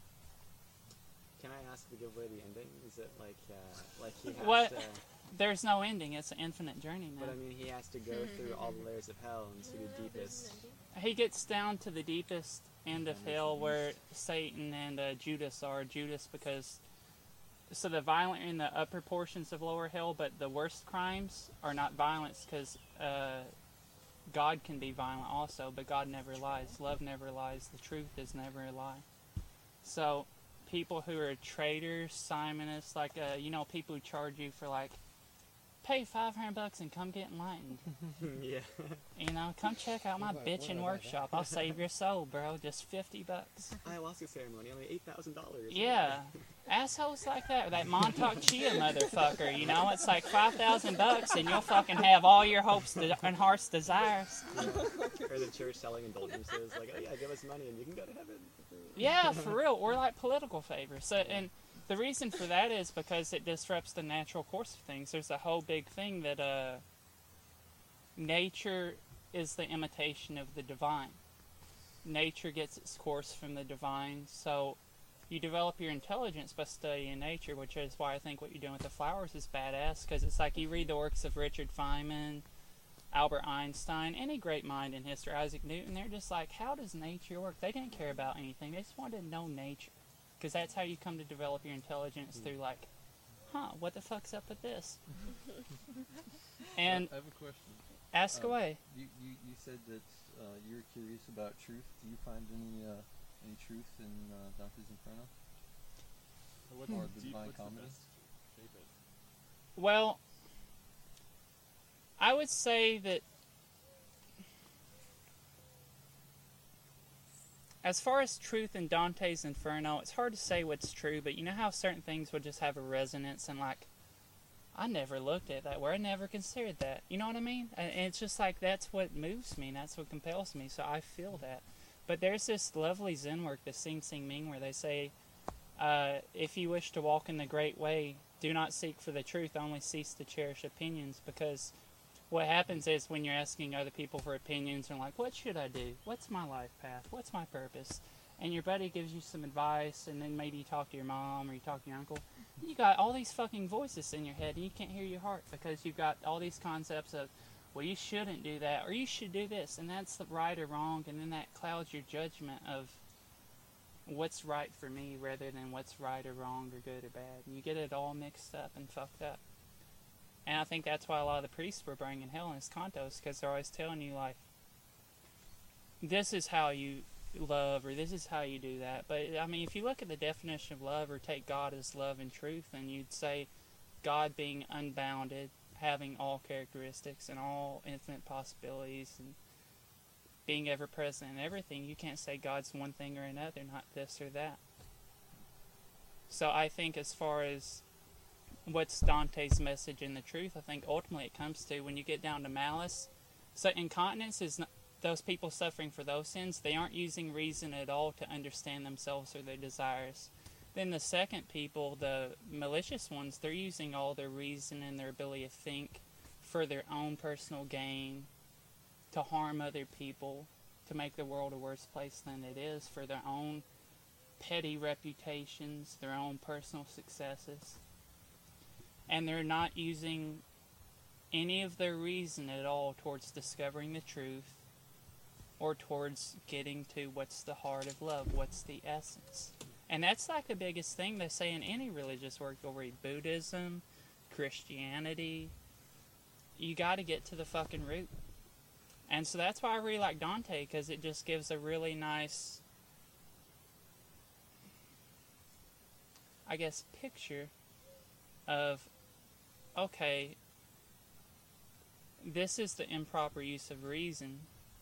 Can I ask to give away the ending? Is it like, uh, like he has What? to... There's no ending. It's an infinite journey, man. But I mean, he has to go through all the layers of hell and to the deepest. He gets down to the deepest end of hell where Satan and uh, Judas are. Judas because... So the violent are in the upper portions of lower hell, but the worst crimes are not violence because uh, God can be violent also, but God never lies. Love never lies. The truth is never a lie. So people who are traitors, Simonists, like, uh, you know, people who charge you for, like, pay five hundred bucks and come get enlightened. Yeah. You know, come check out my bitchin' workshop. I'll save your soul, bro. Just fifty bucks. Ayahuasca ceremony, only eight thousand dollars. Yeah. Assholes like that. That Montauk Chia motherfucker, you know? It's like five thousand bucks and you'll fucking have all your hopes de- and heart's desires. Yeah. Or the church selling indulgences, like, oh yeah, give us money and you can go to heaven. Yeah, for real. Or like political favors. So, and the reason for that is because it disrupts the natural course of things. There's a whole big thing that uh, nature is the imitation of the divine. Nature gets its course from the divine. So you develop your intelligence by studying nature, which is why I think what you're doing with the flowers is badass. Because it's like you read the works of Richard Feynman, Albert Einstein, any great mind in history, Isaac Newton. They're just like, how does nature work? They didn't care about anything. They just wanted to know nature. Because that's how you come to develop your intelligence, through like, huh, what the fuck's up with this? And I have a question. Ask Um, away. You, you, you said that uh, you're curious about truth. Do you find any uh, any truth in uh, Dante's Inferno? What Or the deep- Divine what's the Comedy? best favorite? Well, I would say that as far as truth in Dante's Inferno, it's hard to say what's true, but you know how certain things would just have a resonance and like, I never looked at that, where I never considered that. You know what I mean? And it's just like, that's what moves me, and that's what compels me, so I feel that. But there's this lovely Zen work, the Sing Sing Ming, where they say, uh, if you wish to walk in the great way, do not seek for the truth, only cease to cherish opinions, because what happens is when you're asking other people for opinions and like, what should I do? What's my life path? What's my purpose? And your buddy gives you some advice, and then maybe you talk to your mom or you talk to your uncle. You got all these fucking voices in your head, and you can't hear your heart because you've got all these concepts of, well, you shouldn't do that, or you should do this, and that's the right or wrong, and then that clouds your judgment of what's right for me rather than what's right or wrong or good or bad. And you get it all mixed up and fucked up. And I think that's why a lot of the priests were burning in hell in his cantos, because they're always telling you, like, this is how you love, or this is how you do that. But, I mean, if you look at the definition of love, or take God as love and truth, then you'd say God being unbounded, having all characteristics and all infinite possibilities, and being ever present in everything. You can't say God's one thing or another, not this or that. So I think as far as what's Dante's message in the truth, I think ultimately it comes to when you get down to malice. So incontinence is not, those people suffering for those sins, they aren't using reason at all to understand themselves or their desires. Then the second people, the malicious ones, they're using all their reason and their ability to think for their own personal gain, to harm other people, to make the world a worse place than it is, for their own petty reputations, their own personal successes. And they're not using any of their reason at all towards discovering the truth or towards getting to what's the heart of love, what's the essence. And that's like the biggest thing they say in any religious work. You'll read Buddhism, Christianity. You got to get to the fucking root. And so that's why I really like Dante, because it just gives a really nice, I guess, picture of, okay, this is the improper use of reason.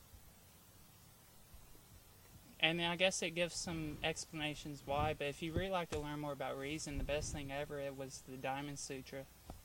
And I guess it gives some explanations why, but if you really like to learn more about reason, the best thing ever it was the Diamond Sutra.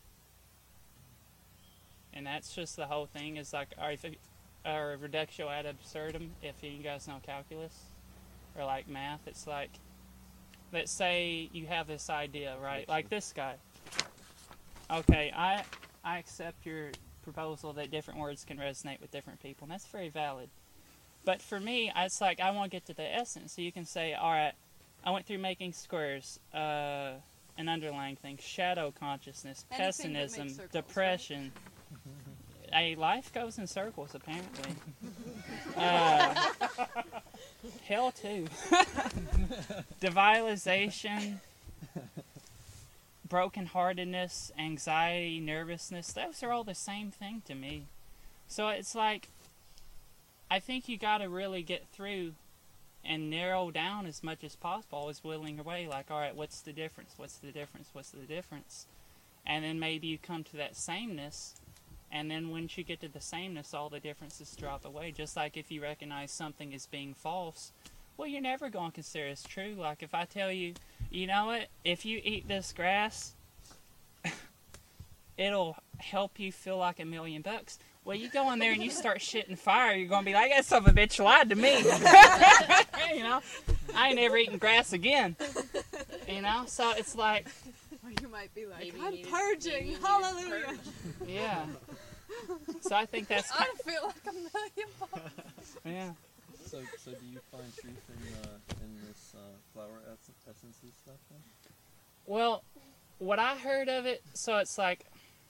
And that's just the whole thing, is like, or, if it, or reductio ad absurdum, if you guys know calculus, or like math, it's like, let's say you have this idea, right? Like this guy. Okay, I I accept your proposal that different words can resonate with different people, and that's very valid. But for me, it's like I want to get to the essence. So you can say, all right, I went through making squares, uh, an underlying thing, shadow consciousness, Anything that pessimism, makes circles, depression. Hey, life goes in circles, apparently. uh, hell, too. Devialization, brokenheartedness, anxiety, nervousness, those are all the same thing to me. So it's like, I think you got to really get through and narrow down as much as possible, always whittling away, like, all right, what's the difference, what's the difference, what's the difference? And then maybe you come to that sameness, and then once you get to the sameness, all the differences drop away. Just like if you recognize something as being false, well, you're never going to consider it as true. Like if I tell you, you know what, if you eat this grass, it'll help you feel like a million bucks. Well, you go in there and you start shitting fire, you're going to be like, that son of a bitch lied to me. You know, I ain't never eating grass again. You know, so it's like... Or you might be like, Maybe you I'm need to- purging, maybe you need to hallelujah. purge. Yeah. So I think that's... I feel like a million bucks. Yeah. So, so do you find truth in uh, in this uh, flower ess- essences stuff then? Well, what I heard of it, so it's like...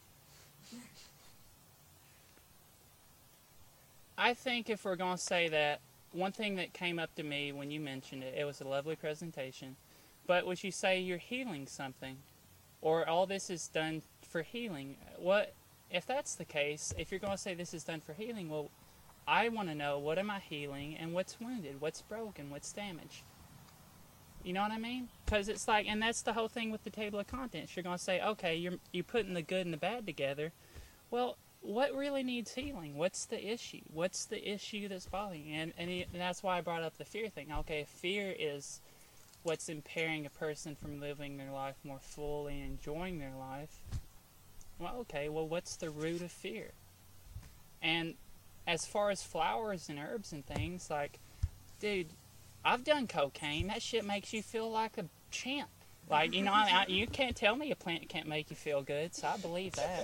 I think if we're going to say that, one thing that came up to me when you mentioned it, it was a lovely presentation, but would you say you're healing something? Or all this is done for healing? What, if that's the case, if you're going to say this is done for healing, well, I want to know, what am I healing and what's wounded, what's broken, what's damaged? You know what I mean? Because it's like, and that's the whole thing with the table of contents. You're going to say, okay, you're, you're putting the good and the bad together. Well, what really needs healing? What's the issue? What's the issue that's bothering you? And, and, he, and that's why I brought up the fear thing. Okay, fear is what's impairing a person from living their life more fully and enjoying their life. Well, okay, well, what's the root of fear? And as far as flowers and herbs and things, like, dude, I've done cocaine. That shit makes you feel like a champ. Like, you know, I, I, you can't tell me a plant can't make you feel good, so I believe that.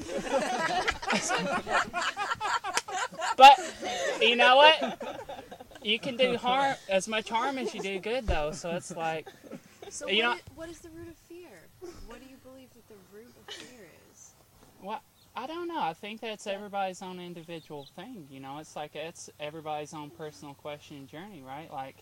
But, you know what? You can do harm, as much harm as you do good, though, so it's like... So you what, know, is, what is the root of fear? What do you believe that the root of fear is? Well, I don't know. I think that's everybody's own individual thing, you know? It's like, it's everybody's own personal question and journey, right? Like,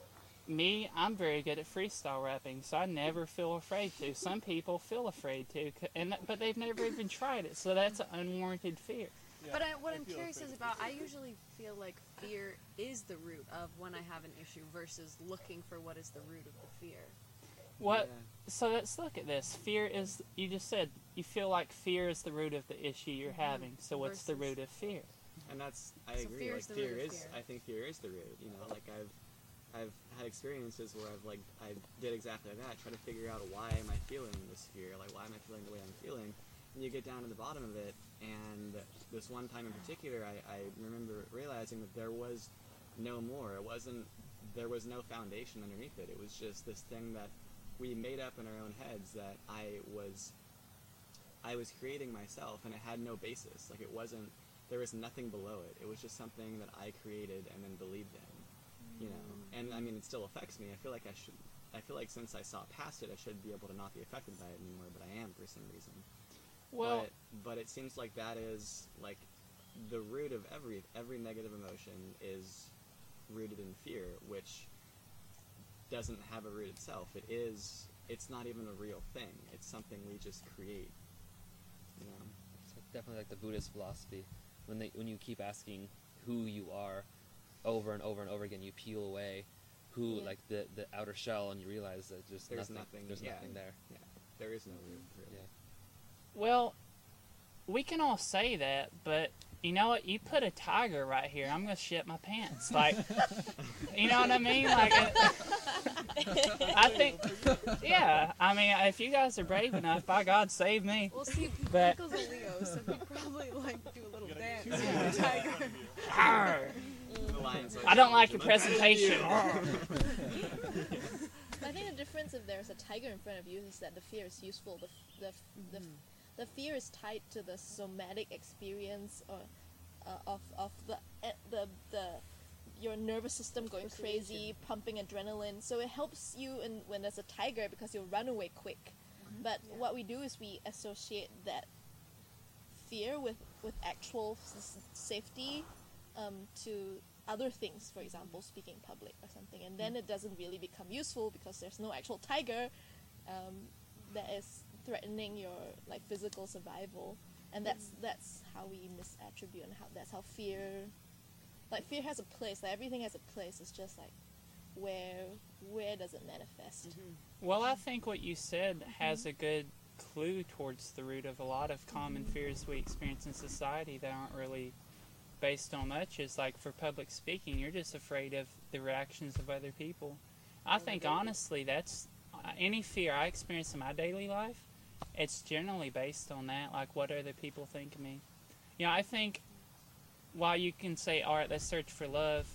me, I'm very good at freestyle rapping, so I never feel afraid to. Some people feel afraid to, c- and th- but they've never even tried it, so that's an unwarranted fear. Yeah, But I, what I I'm feel curious afraid is of about, I fear. usually feel like fear is the root of when I have an issue versus looking for what is the root of the fear. What? Yeah. So let's look at this. Fear is, you just said, you feel like fear is the root of the issue you're Mhm. having, so what's the Versus- root of fear? And that's, I So agree, fear like is the fear root of is, fear. I think fear is the root, you know, like I've, I've had experiences where I've like, I did exactly that, try to figure out why am I feeling this fear, like why am I feeling the way I'm feeling, and you get down to the bottom of it, and this one time in particular, I, I remember realizing that there was no more, it wasn't, there was no foundation underneath it, it was just this thing that we made up in our own heads that I was, I was creating myself, and it had no basis, like it wasn't, there was nothing below it. It was just something that I created and then believed in, you know. And I mean, it still affects me. I feel like I should. I feel like since I saw past it, I should be able to not be affected by it anymore. But I am for some reason. Well, but, but it seems like that is like the root of every every negative emotion is rooted in fear, which doesn't have a root itself. It is. It's not even a real thing. It's something we just create. You know. It's like definitely like the Buddhist philosophy. When they when you keep asking who you are over and over and over again, you peel away who Yeah. like the the outer shell, and you realize that just There's nothing, nothing- There's yeah. nothing there. Yeah. There is no root. Really. Yeah. well, we can all say that, but you know what? You put a tiger right here, I'm gonna shit my pants. Like, you know what I mean? Like, it, I think, yeah. I mean, if you guys are brave enough, by God, save me. Well, see, But- Michael's a Leo, so he'd probably like do a little You gotta dance choose with one. the tiger. Arr. The lion's I don't like your presentation. I think the difference if there's a tiger in front of you is that the fear is useful. The f- the f- the, f- the fear is tied to the somatic experience or uh, of of the eh, the the your nervous system going crazy, pumping adrenaline. So it helps you in, when there's a tiger because you'll run away quick. But Yeah. what we do is we associate that fear with with actual s- safety um, to other things, for example, speaking in public or something, and then it doesn't really become useful because there's no actual tiger um, that is threatening your like physical survival, and that's that's how we misattribute and how that's how fear. like fear has a place. Like everything has a place. It's just like where where does it manifest? Mm-hmm. Well, I think what you said has a good clue towards the root of a lot of common fears we experience in society that aren't really based on much. Is like for public speaking, you're just afraid of the reactions of other people. I think honestly that's uh, any fear I experience in my daily life, it's generally based on that, like what other people think of me. You know, I think while you can say, all right, let's search for love,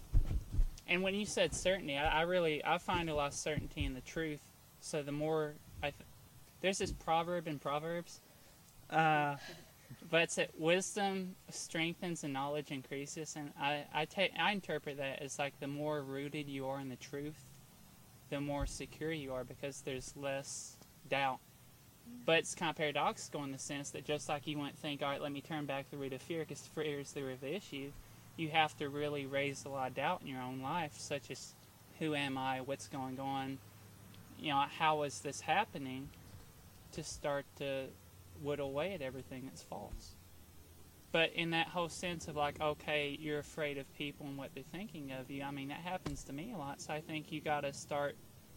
and when you said certainty, I, I really, I find a lot of certainty in the truth. So the more, I th- there's this proverb in Proverbs, uh, but it's that wisdom strengthens and knowledge increases, and I, I, take, I interpret that as like the more rooted you are in the truth, the more secure you are because there's less doubt. But it's kind of paradoxical in the sense that just like you wouldn't think, all right, let me turn back the root of fear because fear is the root of the issue, you have to really raise a lot of doubt in your own life, such as who am I, what's going on, you know, how is this happening, to start to whittle away at everything that's false. But in that whole sense of like, okay, you're afraid of people and what they're thinking of you, I mean, that happens to me a lot, so I think you got to start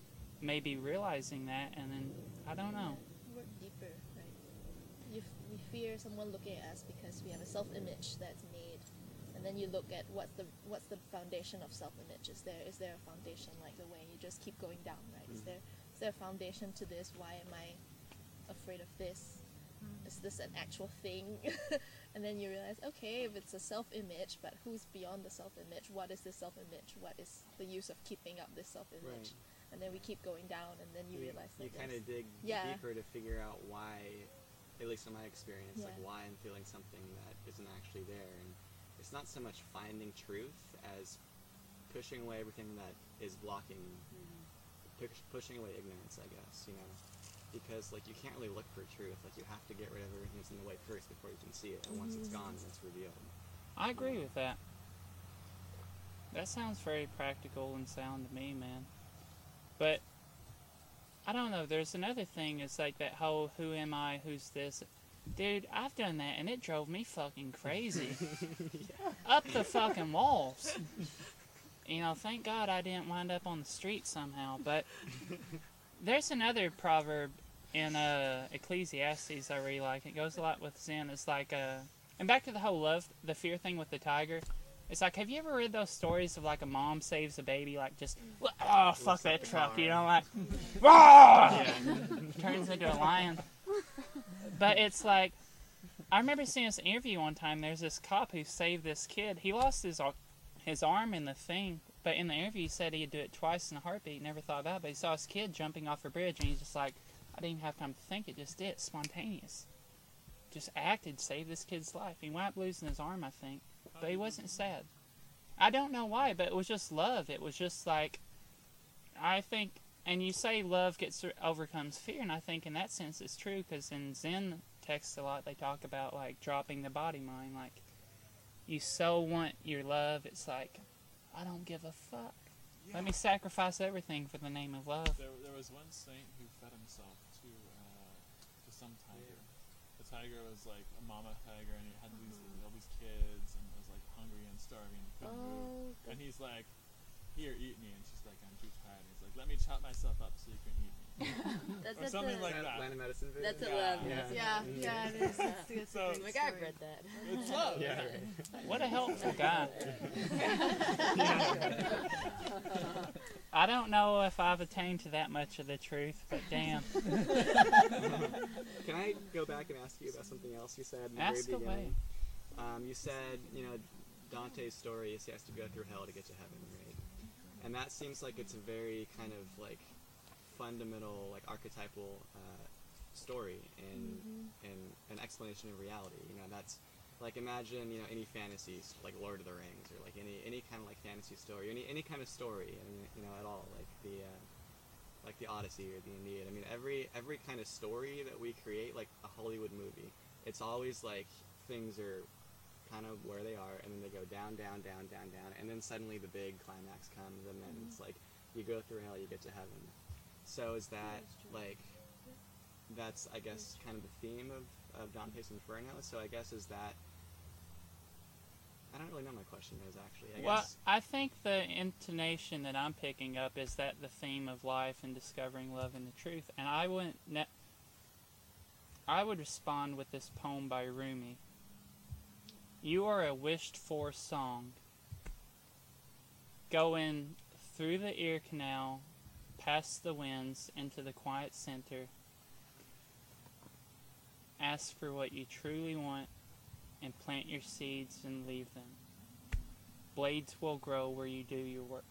maybe realizing that, and then, I don't know. Work deeper, right? You f- we fear someone looking at us because we have a self-image that's made, and then you look at what's the what's the foundation of self-image. Is there is there a foundation like the way you just keep going down, right? Mm-hmm. Is there is there a foundation to this? Why am I afraid of this? Mm-hmm. Is this an actual thing? And then you realize, okay, if it's a self-image, but who's beyond the self-image? What is this self-image? What is the use of keeping up this self-image? Right. And then we keep going down, and then you, you realize that you kind of dig yeah. deeper to figure out why, at least in my experience, yeah. like why I'm feeling something that isn't actually there. And it's not so much finding truth as pushing away everything that is blocking, mm-hmm. push, pushing away ignorance, I guess, you know. Because, like, you can't really look for truth. Like, you have to get rid of everything that's in the way first before you can see it. And once it's gone, then it's revealed. I agree with that. That sounds very practical and sound to me, man. But, I don't know, there's another thing, it's like that whole, who am I, who's this? Dude, I've done that, and it drove me fucking crazy. yeah. Up the fucking walls. You know, thank God I didn't wind up on the street somehow, but there's another proverb in uh, Ecclesiastes I really like. It goes a lot with Zen. It's like, uh, and back to the whole love, the fear thing with the tiger. It's like, have you ever read those stories of like a mom saves a baby, like just, oh, fuck that truck, you know, like, yeah. turns into a lion. But it's like, I remember seeing this interview one time. There's this cop who saved this kid. He lost his his arm in the thing, but in the interview he said he'd do it twice in a heartbeat. Never thought about it, but he saw his kid jumping off a bridge, and he's just like, I didn't even have time to think. It just did, spontaneous. Just acted, saved this kid's life. He wound up losing his arm, I think, but he wasn't sad. I don't know why, but it was just love. It was just like, I think, and you say love gets overcomes fear, and I think in that sense it's true, because in Zen texts a lot they talk about like dropping the body mind. Like, you so want your love, it's like, I don't give a fuck. Yeah. Let me sacrifice everything for the name of love. There, there was one saint who fed himself to uh, to some tiger. The tiger was like a mama tiger, and he had these all these kids, and was like hungry and starving, and couldn't oh, move. And he's like, "Here, eat me." And she's like, "I'm too tired." And he's like, "Let me chop myself up so you can eat me." that's, or that's something a, like that. Plant of medicine video? That's a yeah. love. Yeah, Yeah, yeah, it is. It's, it's So- a great Like, story. I've read that. It's love. Yeah. What a helpful guy. I don't know if I've attained to that much of the truth, but damn. Can I go back and ask you about something else you said in the Ask very away. beginning? Um, you said, you know, Dante's story is he has to go through hell to get to heaven, right? And that seems like it's a very kind of like fundamental, like archetypal uh, story and Mm-hmm. and an explanation of reality. You know, that's like, imagine, you know, any fantasies like Lord of the Rings, or like any any kind of like fantasy story, any any kind of story, I mean, you know, at all, like the uh, like the Odyssey or the Aeneid. I mean, every every kind of story that we create, like a Hollywood movie, it's always like things are kind of where they are, and then they go down, down, down, down, down, and then suddenly the big climax comes, and then mm-hmm. it's like you go through hell, you get to heaven. So is that like that's I guess kind of the theme of, of Dante's Inferno? So I guess is that I don't really know my question is actually. I Well, guess. I think the intonation that I'm picking up is that the theme of life and discovering love and the truth. And I wouldn't. Ne- I would respond with this poem by Rumi. You are a wished-for song, going through the ear canal, past the winds, into the quiet center. Ask for what you truly want, and plant your seeds and leave them. Blades will grow where you do your work.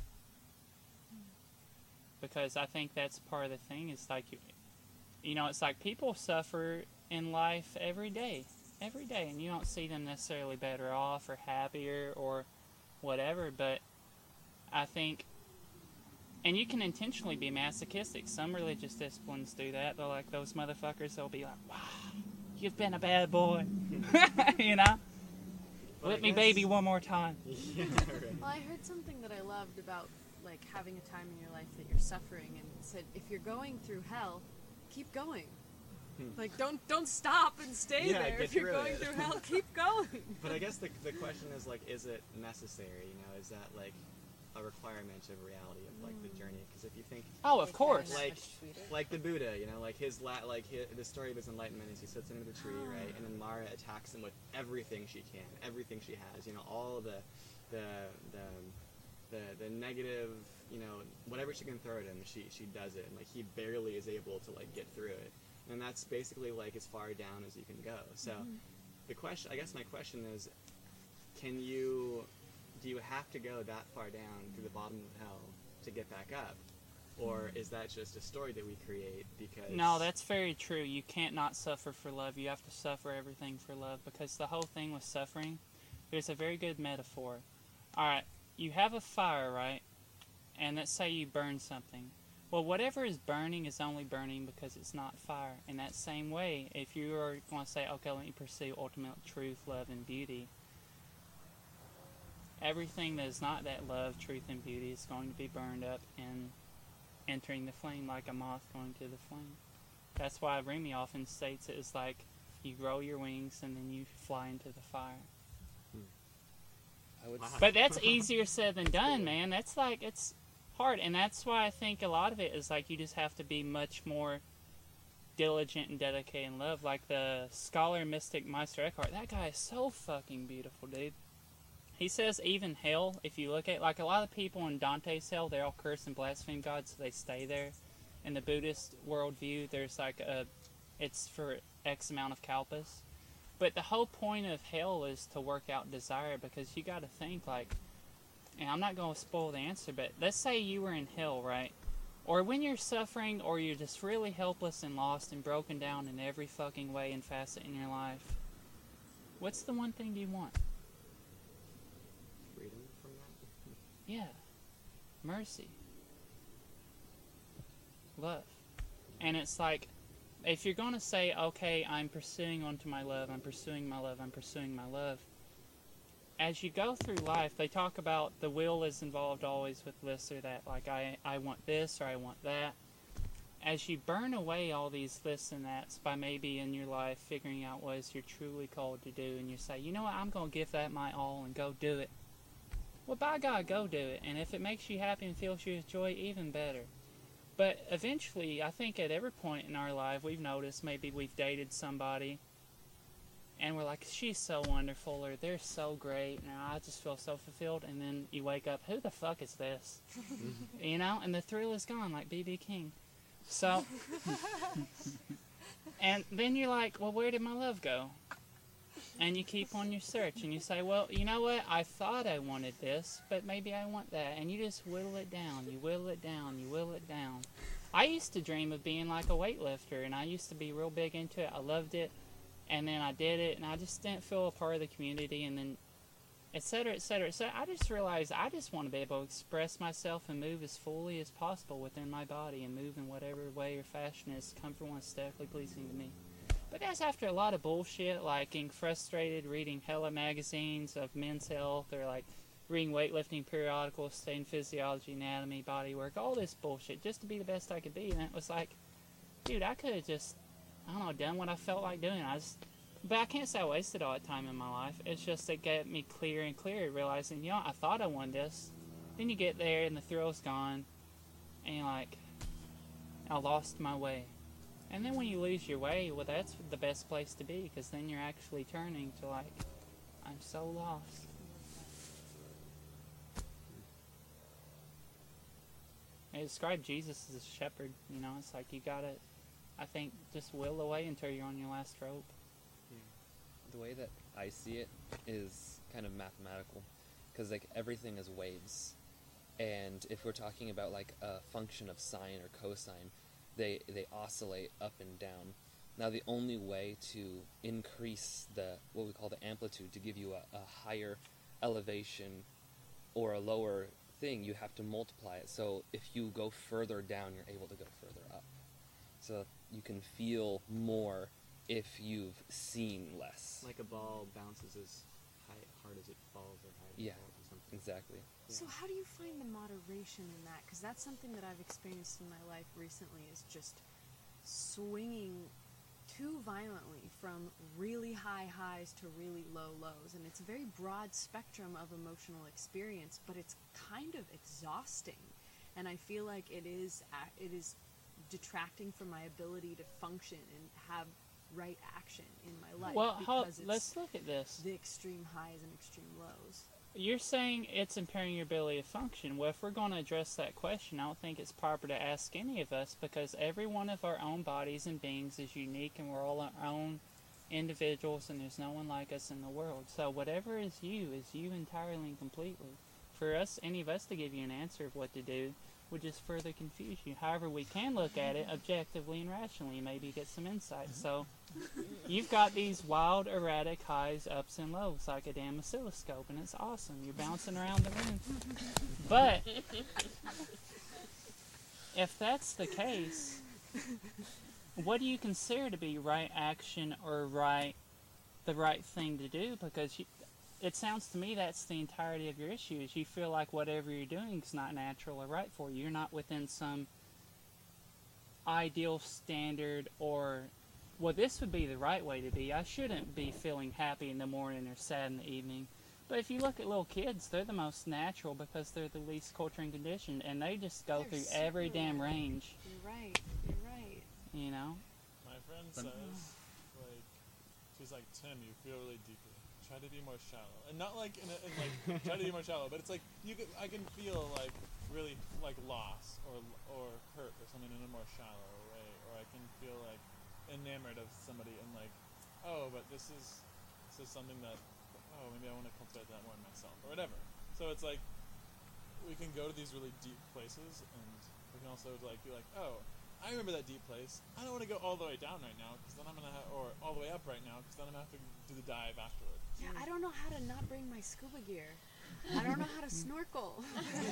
Because I think that's part of the thing. Is like, you, you know, it's like people suffer in life every day. Every day. And you don't see them necessarily better off or happier or whatever. But I think, and you can intentionally be masochistic. Some religious disciplines do that. They're like, those motherfuckers, they'll be like, wow, you've been a bad boy. You know? Well, Let I me guess- baby one more time. Yeah, right. Well, I heard something that I loved about like having a time in your life that you're suffering, and it said if you're going through hell, keep going. Hmm. Like don't don't stop and stay Yeah, there. get If you're through going it. through hell, keep going. But I guess the the question is like, is it necessary? You know, is that like a requirement of reality of like the journey? Because if you think Oh, of course. like like the Buddha, you know, like his la- like his, the story of his enlightenment is he sits under the tree, right, and then Mara attacks him with everything she can, everything she has, you know, all the the the the, the negative, you know, whatever she can throw at him, she she does it, and like he barely is able to like get through it, and that's basically like as far down as you can go. So the question, I guess, my question is, can you do you have to go that far down through the bottom of hell to get back up? Or is that just a story that we create because... No, that's very true. You can't not suffer for love. You have to suffer everything for love, because the whole thing with suffering, there's a very good metaphor. Alright, you have a fire, right? And let's say you burn something. Well, whatever is burning is only burning because it's not fire. In that same way, if you are going to say, okay, let me pursue ultimate truth, love, and beauty, everything that is not that love, truth, and beauty is going to be burned up and entering the flame like a moth going to the flame. That's why Rumi often states it is like you grow your wings and then you fly into the fire. I would. Wow. But that's easier said than done, man. That's like, it's hard. And that's why I think a lot of it is like you just have to be much more diligent and dedicated in love. Like the scholar mystic Meister Eckhart, that guy is so fucking beautiful, dude. He says even hell, if you look at, like a lot of people in Dante's hell, they all curse and blaspheme God, so they stay there. In the Buddhist worldview, there's like a, it's for X amount of kalpas. But the whole point of hell is to work out desire, because you got to think like, and I'm not going to spoil the answer, but let's say you were in hell, right? Or when you're suffering, or you're just really helpless and lost and broken down in every fucking way and facet in your life, what's the one thing you want? freedom from that? Yeah. Mercy. Love. And it's like, if you're going to say, okay, I'm pursuing onto my love, I'm pursuing my love, I'm pursuing my love, as you go through life, they talk about the will is involved always with this or that. Like, I, I want this or I want that. As you burn away all these this and that's by maybe in your life figuring out what is you're truly called to do, and you say, you know what, I'm going to give that my all and go do it. Well, by God, go do it. And if it makes you happy and fills you with joy, even better. But eventually, I think at every point in our life, we've noticed maybe we've dated somebody, and we're like, she's so wonderful, or they're so great, and I just feel so fulfilled. And then you wake up, who the fuck is this? You know, and the thrill is gone, like B B King. So, and then you're like, well, where did my love go? And you keep on your search, and you say, well, you know what, I thought I wanted this, but maybe I want that. And you just whittle it down, you whittle it down, you whittle it down. I used to dream of being like a weightlifter, and I used to be real big into it. I loved it, and then I did it, and I just didn't feel a part of the community, and then et cetera, et cetera. So I just realized I just want to be able to express myself and move as fully as possible within my body, and move in whatever way or fashion is comfortable and aesthetically pleasing to me. But that's after a lot of bullshit, like getting frustrated, reading hella magazines of men's health, or like reading weightlifting periodicals, studying physiology, anatomy, body work, all this bullshit, just to be the best I could be. And it was like, dude, I could have just, I don't know, done what I felt like doing. I just But I can't say I wasted all that time in my life. It's just it got me clearer and clearer, realizing, you know, I thought I wanted this. Then you get there and the thrill's gone, and you're like, I lost my way. And then when you lose your way, well, that's the best place to be, because then you're actually turning to like, I'm so lost. They describe Jesus as a shepherd, you know, it's like you gotta, I think, just will away until you're on your last rope. The way that I see it is kind of mathematical, because like everything is waves, and if we're talking about like a function of sine or cosine, they they oscillate up and down. Now the only way to increase the what we call the amplitude, to give you a, a higher elevation or a lower thing, you have to multiply it. So if you go further down, you're able to go further up. So you can feel more if you've seen less. Like a ball bounces as high, hard as it falls, or high as Yeah, it falls, or something. exactly. So how do you find the moderation in that? Because that's something that I've experienced in my life recently, is just swinging too violently from really high highs to really low lows. And it's a very broad spectrum of emotional experience, but it's kind of exhausting. And I feel like it is a- it is detracting from my ability to function and have right action in my life. Well, hold, because it's let's look at this. the extreme highs and extreme lows. You're saying it's impairing your ability to function. Well, if we're going to address that question, I don't think it's proper to ask any of us, because every one of our own bodies and beings is unique, and we're all our own individuals, and there's no one like us in the world. So whatever is you is you entirely and completely. For us, any of us to give you an answer of what to do would just further confuse you. However, we can look at it objectively and rationally and maybe get some insight. So you've got these wild, erratic highs, ups, and lows like a damn oscilloscope, and it's awesome. You're bouncing around the room. But if that's the case, what do you consider to be right action or right the right thing to do? Because you, it sounds to me that's the entirety of your issue, is you feel like whatever you're doing is not natural or right for you. You're not within some ideal standard, or, well, this would be the right way to be. I shouldn't be feeling happy in the morning or sad in the evening. But if you look at little kids, they're the most natural because they're the least cultured and conditioned, and they just go They're through every super damn right. range, You're right. You're right. you know? My friend But- says, like, she's like, Tim, you feel really deeply. Try to be more shallow, and not like in, a, in like try to be more shallow, but it's like you can, I can feel like really like lost or or hurt or something in a more shallow way, or I can feel like enamored of somebody and like, oh, but this is this is something that, oh, maybe I want to cultivate that more in myself or whatever. So it's like we can go to these really deep places, and we can also like be like, oh, I remember that deep place. I don't want to go all the way down right now, because then I'm gonna ha- or all the way up right now, because then I'm gonna have to do the dive afterwards. Yeah, I don't know how to not bring my scuba gear. I don't know how to snorkel.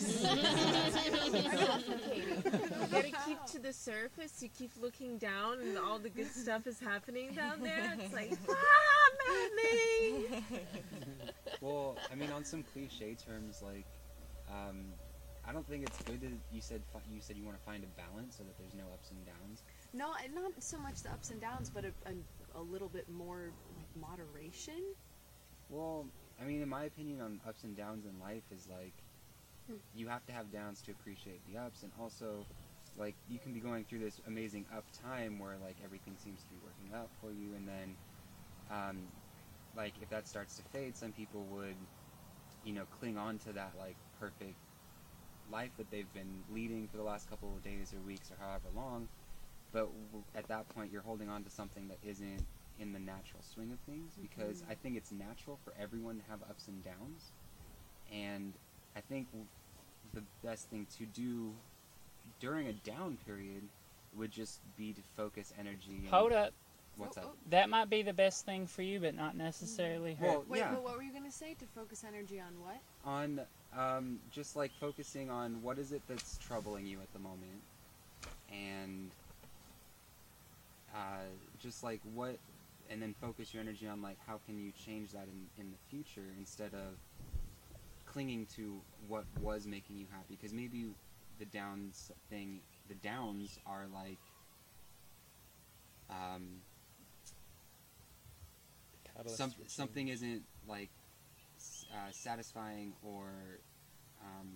Complicated. You gotta keep to the surface. You keep looking down, and all the good stuff is happening down there. It's like, ah, maddening. Well, I mean, on some cliche terms, like, um, I don't think it's good to. You said fi- you said you want to find a balance so that there's no ups and downs. No, and not so much the ups and downs, but a, a, a little bit more like moderation. Well, I mean, in my opinion, on ups and downs in life is like you have to have downs to appreciate the ups, and also like you can be going through this amazing up time where like everything seems to be working out for you, and then um, like if that starts to fade, some people would, you know, cling on to that like perfect life that they've been leading for the last couple of days or weeks or however long, but w- at that point you're holding on to something that isn't in the natural swing of things, because Mhm. I think it's natural for everyone to have ups and downs, and I think w- the best thing to do during a down period would just be to focus energy. And Hold up. What's Oh, up? That might be the best thing for you, but not necessarily her. Well, Wait, yeah. but what were you gonna say? To focus energy on what? On um, just like focusing on what is it that's troubling you at the moment, and uh, just like what, and then focus your energy on like how can you change that in, in the future, instead of clinging to what was making you happy, because maybe the downs thing, the downs are like um, adolescence some, for something change. isn't like s- uh, satisfying or um,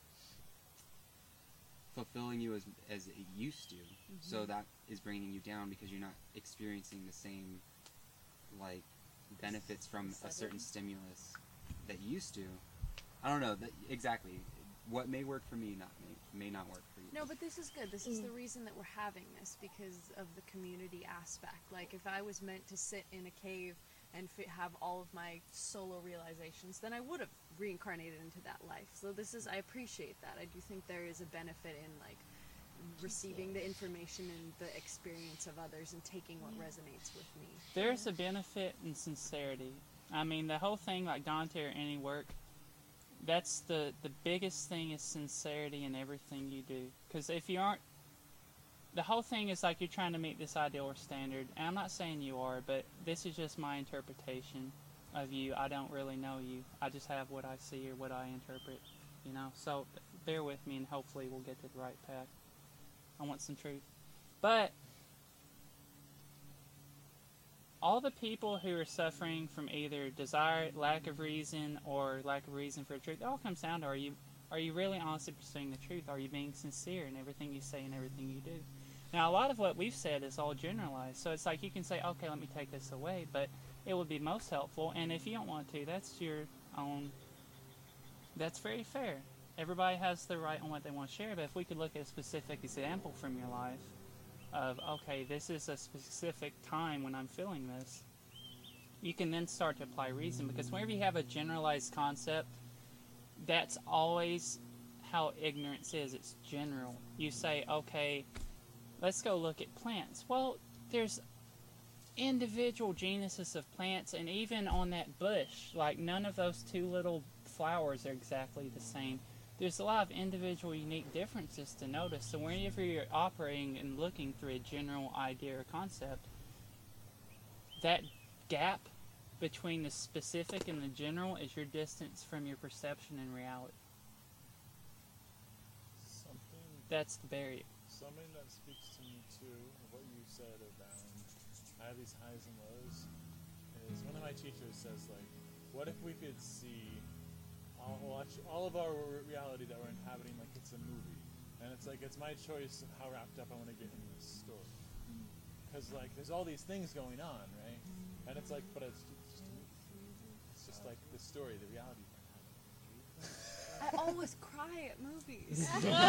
fulfilling you as as it used to. So that is bringing you down because you're not experiencing the same like benefits from a certain stimulus that you used to. I don't know that exactly. What may work for me not may, may not work for you. No, but this is good. This is the reason that we're having this, because of the community aspect. Like, if I was meant to sit in a cave and fi- have all of my solo realizations, then I would have reincarnated into that life. So this is, I appreciate that. I do think there is a benefit in, like, receiving the information and the experience of others and taking what resonates with me. There's a benefit in sincerity. I mean, the whole thing, like Dante or any work, that's the, the biggest thing is sincerity in everything you do. Because if you aren't, the whole thing is like you're trying to meet this ideal or standard. And I'm not saying you are, but this is just my interpretation of you. I don't really know you. I just have what I see or what I interpret, you know. So bear with me and hopefully we'll get to the right path. I want some truth. But all the people who are suffering from either desire, lack of reason, or lack of reason for truth, it all comes down to, are you are you really honestly pursuing the truth? Are you being sincere in everything you say and everything you do? Now, a lot of what we've said is all generalized, so it's like you can say, okay, let me take this away, but it would be most helpful, and if you don't want to, that's your own, that's very fair. Everybody has the right on what they want to share, but if we could look at a specific example from your life, of, okay, this is a specific time when I'm feeling this, you can then start to apply reason, because whenever you have a generalized concept, that's always how ignorance is. It's general. You say, okay, let's go look at plants. Well, there's individual genuses of plants, and even on that bush, like none of those two little flowers are exactly the same. There's a lot of individual unique differences to notice. So whenever you're operating and looking through a general idea or concept, that gap between the specific and the general is your distance from your perception and reality. Something, That's the barrier. something that speaks to me too, of what you said around I have these highs and lows, is one of my teachers says, like, what if we could see all, watch all of our re- reality that we're inhabiting like it's a movie, and it's like it's my choice of how wrapped up I want to get in this story, because like there's all these things going on, right? And it's like, but it's just a movie. It's just like the story, the reality we're inhabiting. I always cry at movies.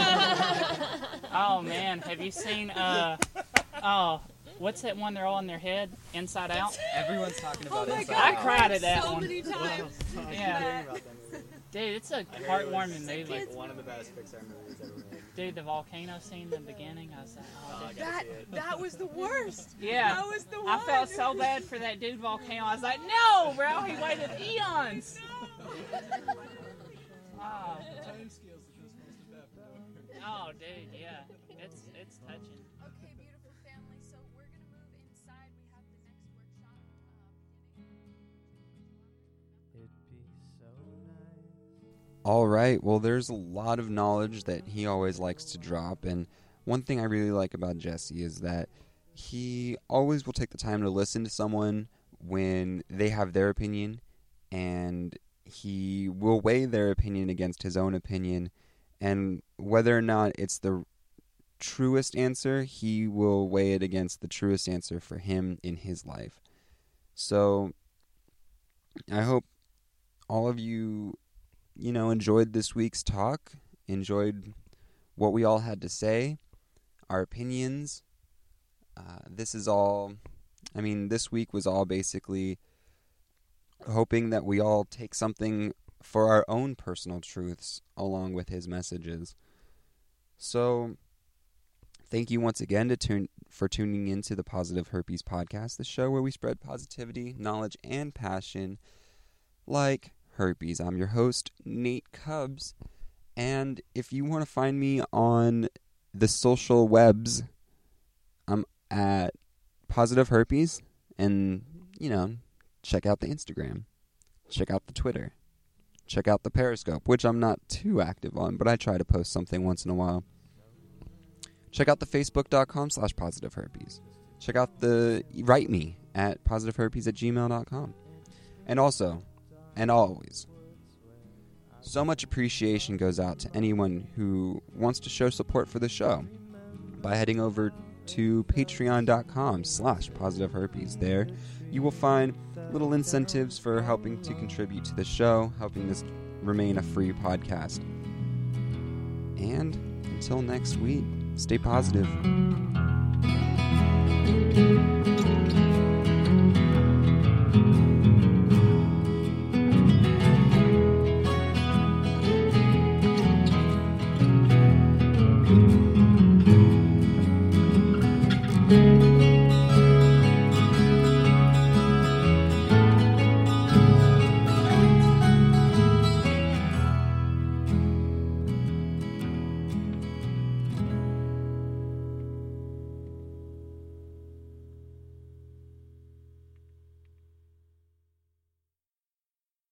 Oh man, have you seen uh oh what's that one they're all in their head? Inside Out? Everyone's talking about Oh my Inside God, I Out. cried at that so one. many times. Yeah. About that movie. Dude, it's a I heard it heartwarming was, movie. like one of the best Pixar movies ever made. Dude, the volcano scene in the beginning, I was like, Oh, oh, I dude. gotta That see it. that was the worst. Yeah. That was the one. I felt so bad for that dude volcano. I was like, no, bro, he waited eons. Oh, Time scales that this must have happened. oh, dude, yeah, it's it's touching. Okay, beautiful family. So we're gonna move inside. We have the next workshop. Uh, It'd be so nice. All right. Well, there's a lot of knowledge that he always likes to drop, and one thing I really like about Jesse is that he always will take the time to listen to someone when they have their opinion, and he will weigh their opinion against his own opinion, and whether or not it's the truest answer, he will weigh it against the truest answer for him in his life. So I hope all of you, you know, enjoyed this week's talk, enjoyed what we all had to say, our opinions. Uh, this is all, I mean, this week was all basically hoping that we all take something for our own personal truths along with his messages. So, thank you once again to tune for tuning into the Positive Herpes Podcast, the show where we spread positivity, knowledge, and passion like herpes. I'm your host, Nate Cubs, and if you want to find me on the social webs, I'm at Positive Herpes, and, you know, check out the Instagram, check out the Twitter, check out the Periscope, which I'm not too active on, but I try to post something once in a while. Check out the Facebook.com slash positive herpes. Check out the, write me at positiveherpes at gmail dot com. And also, and always, so much appreciation goes out to anyone who wants to show support for the show by heading over to patreon dot com slash positiveherpes. There you will find little incentives for helping to contribute to the show, helping this remain a free podcast. And until next week, stay positive. Thank you.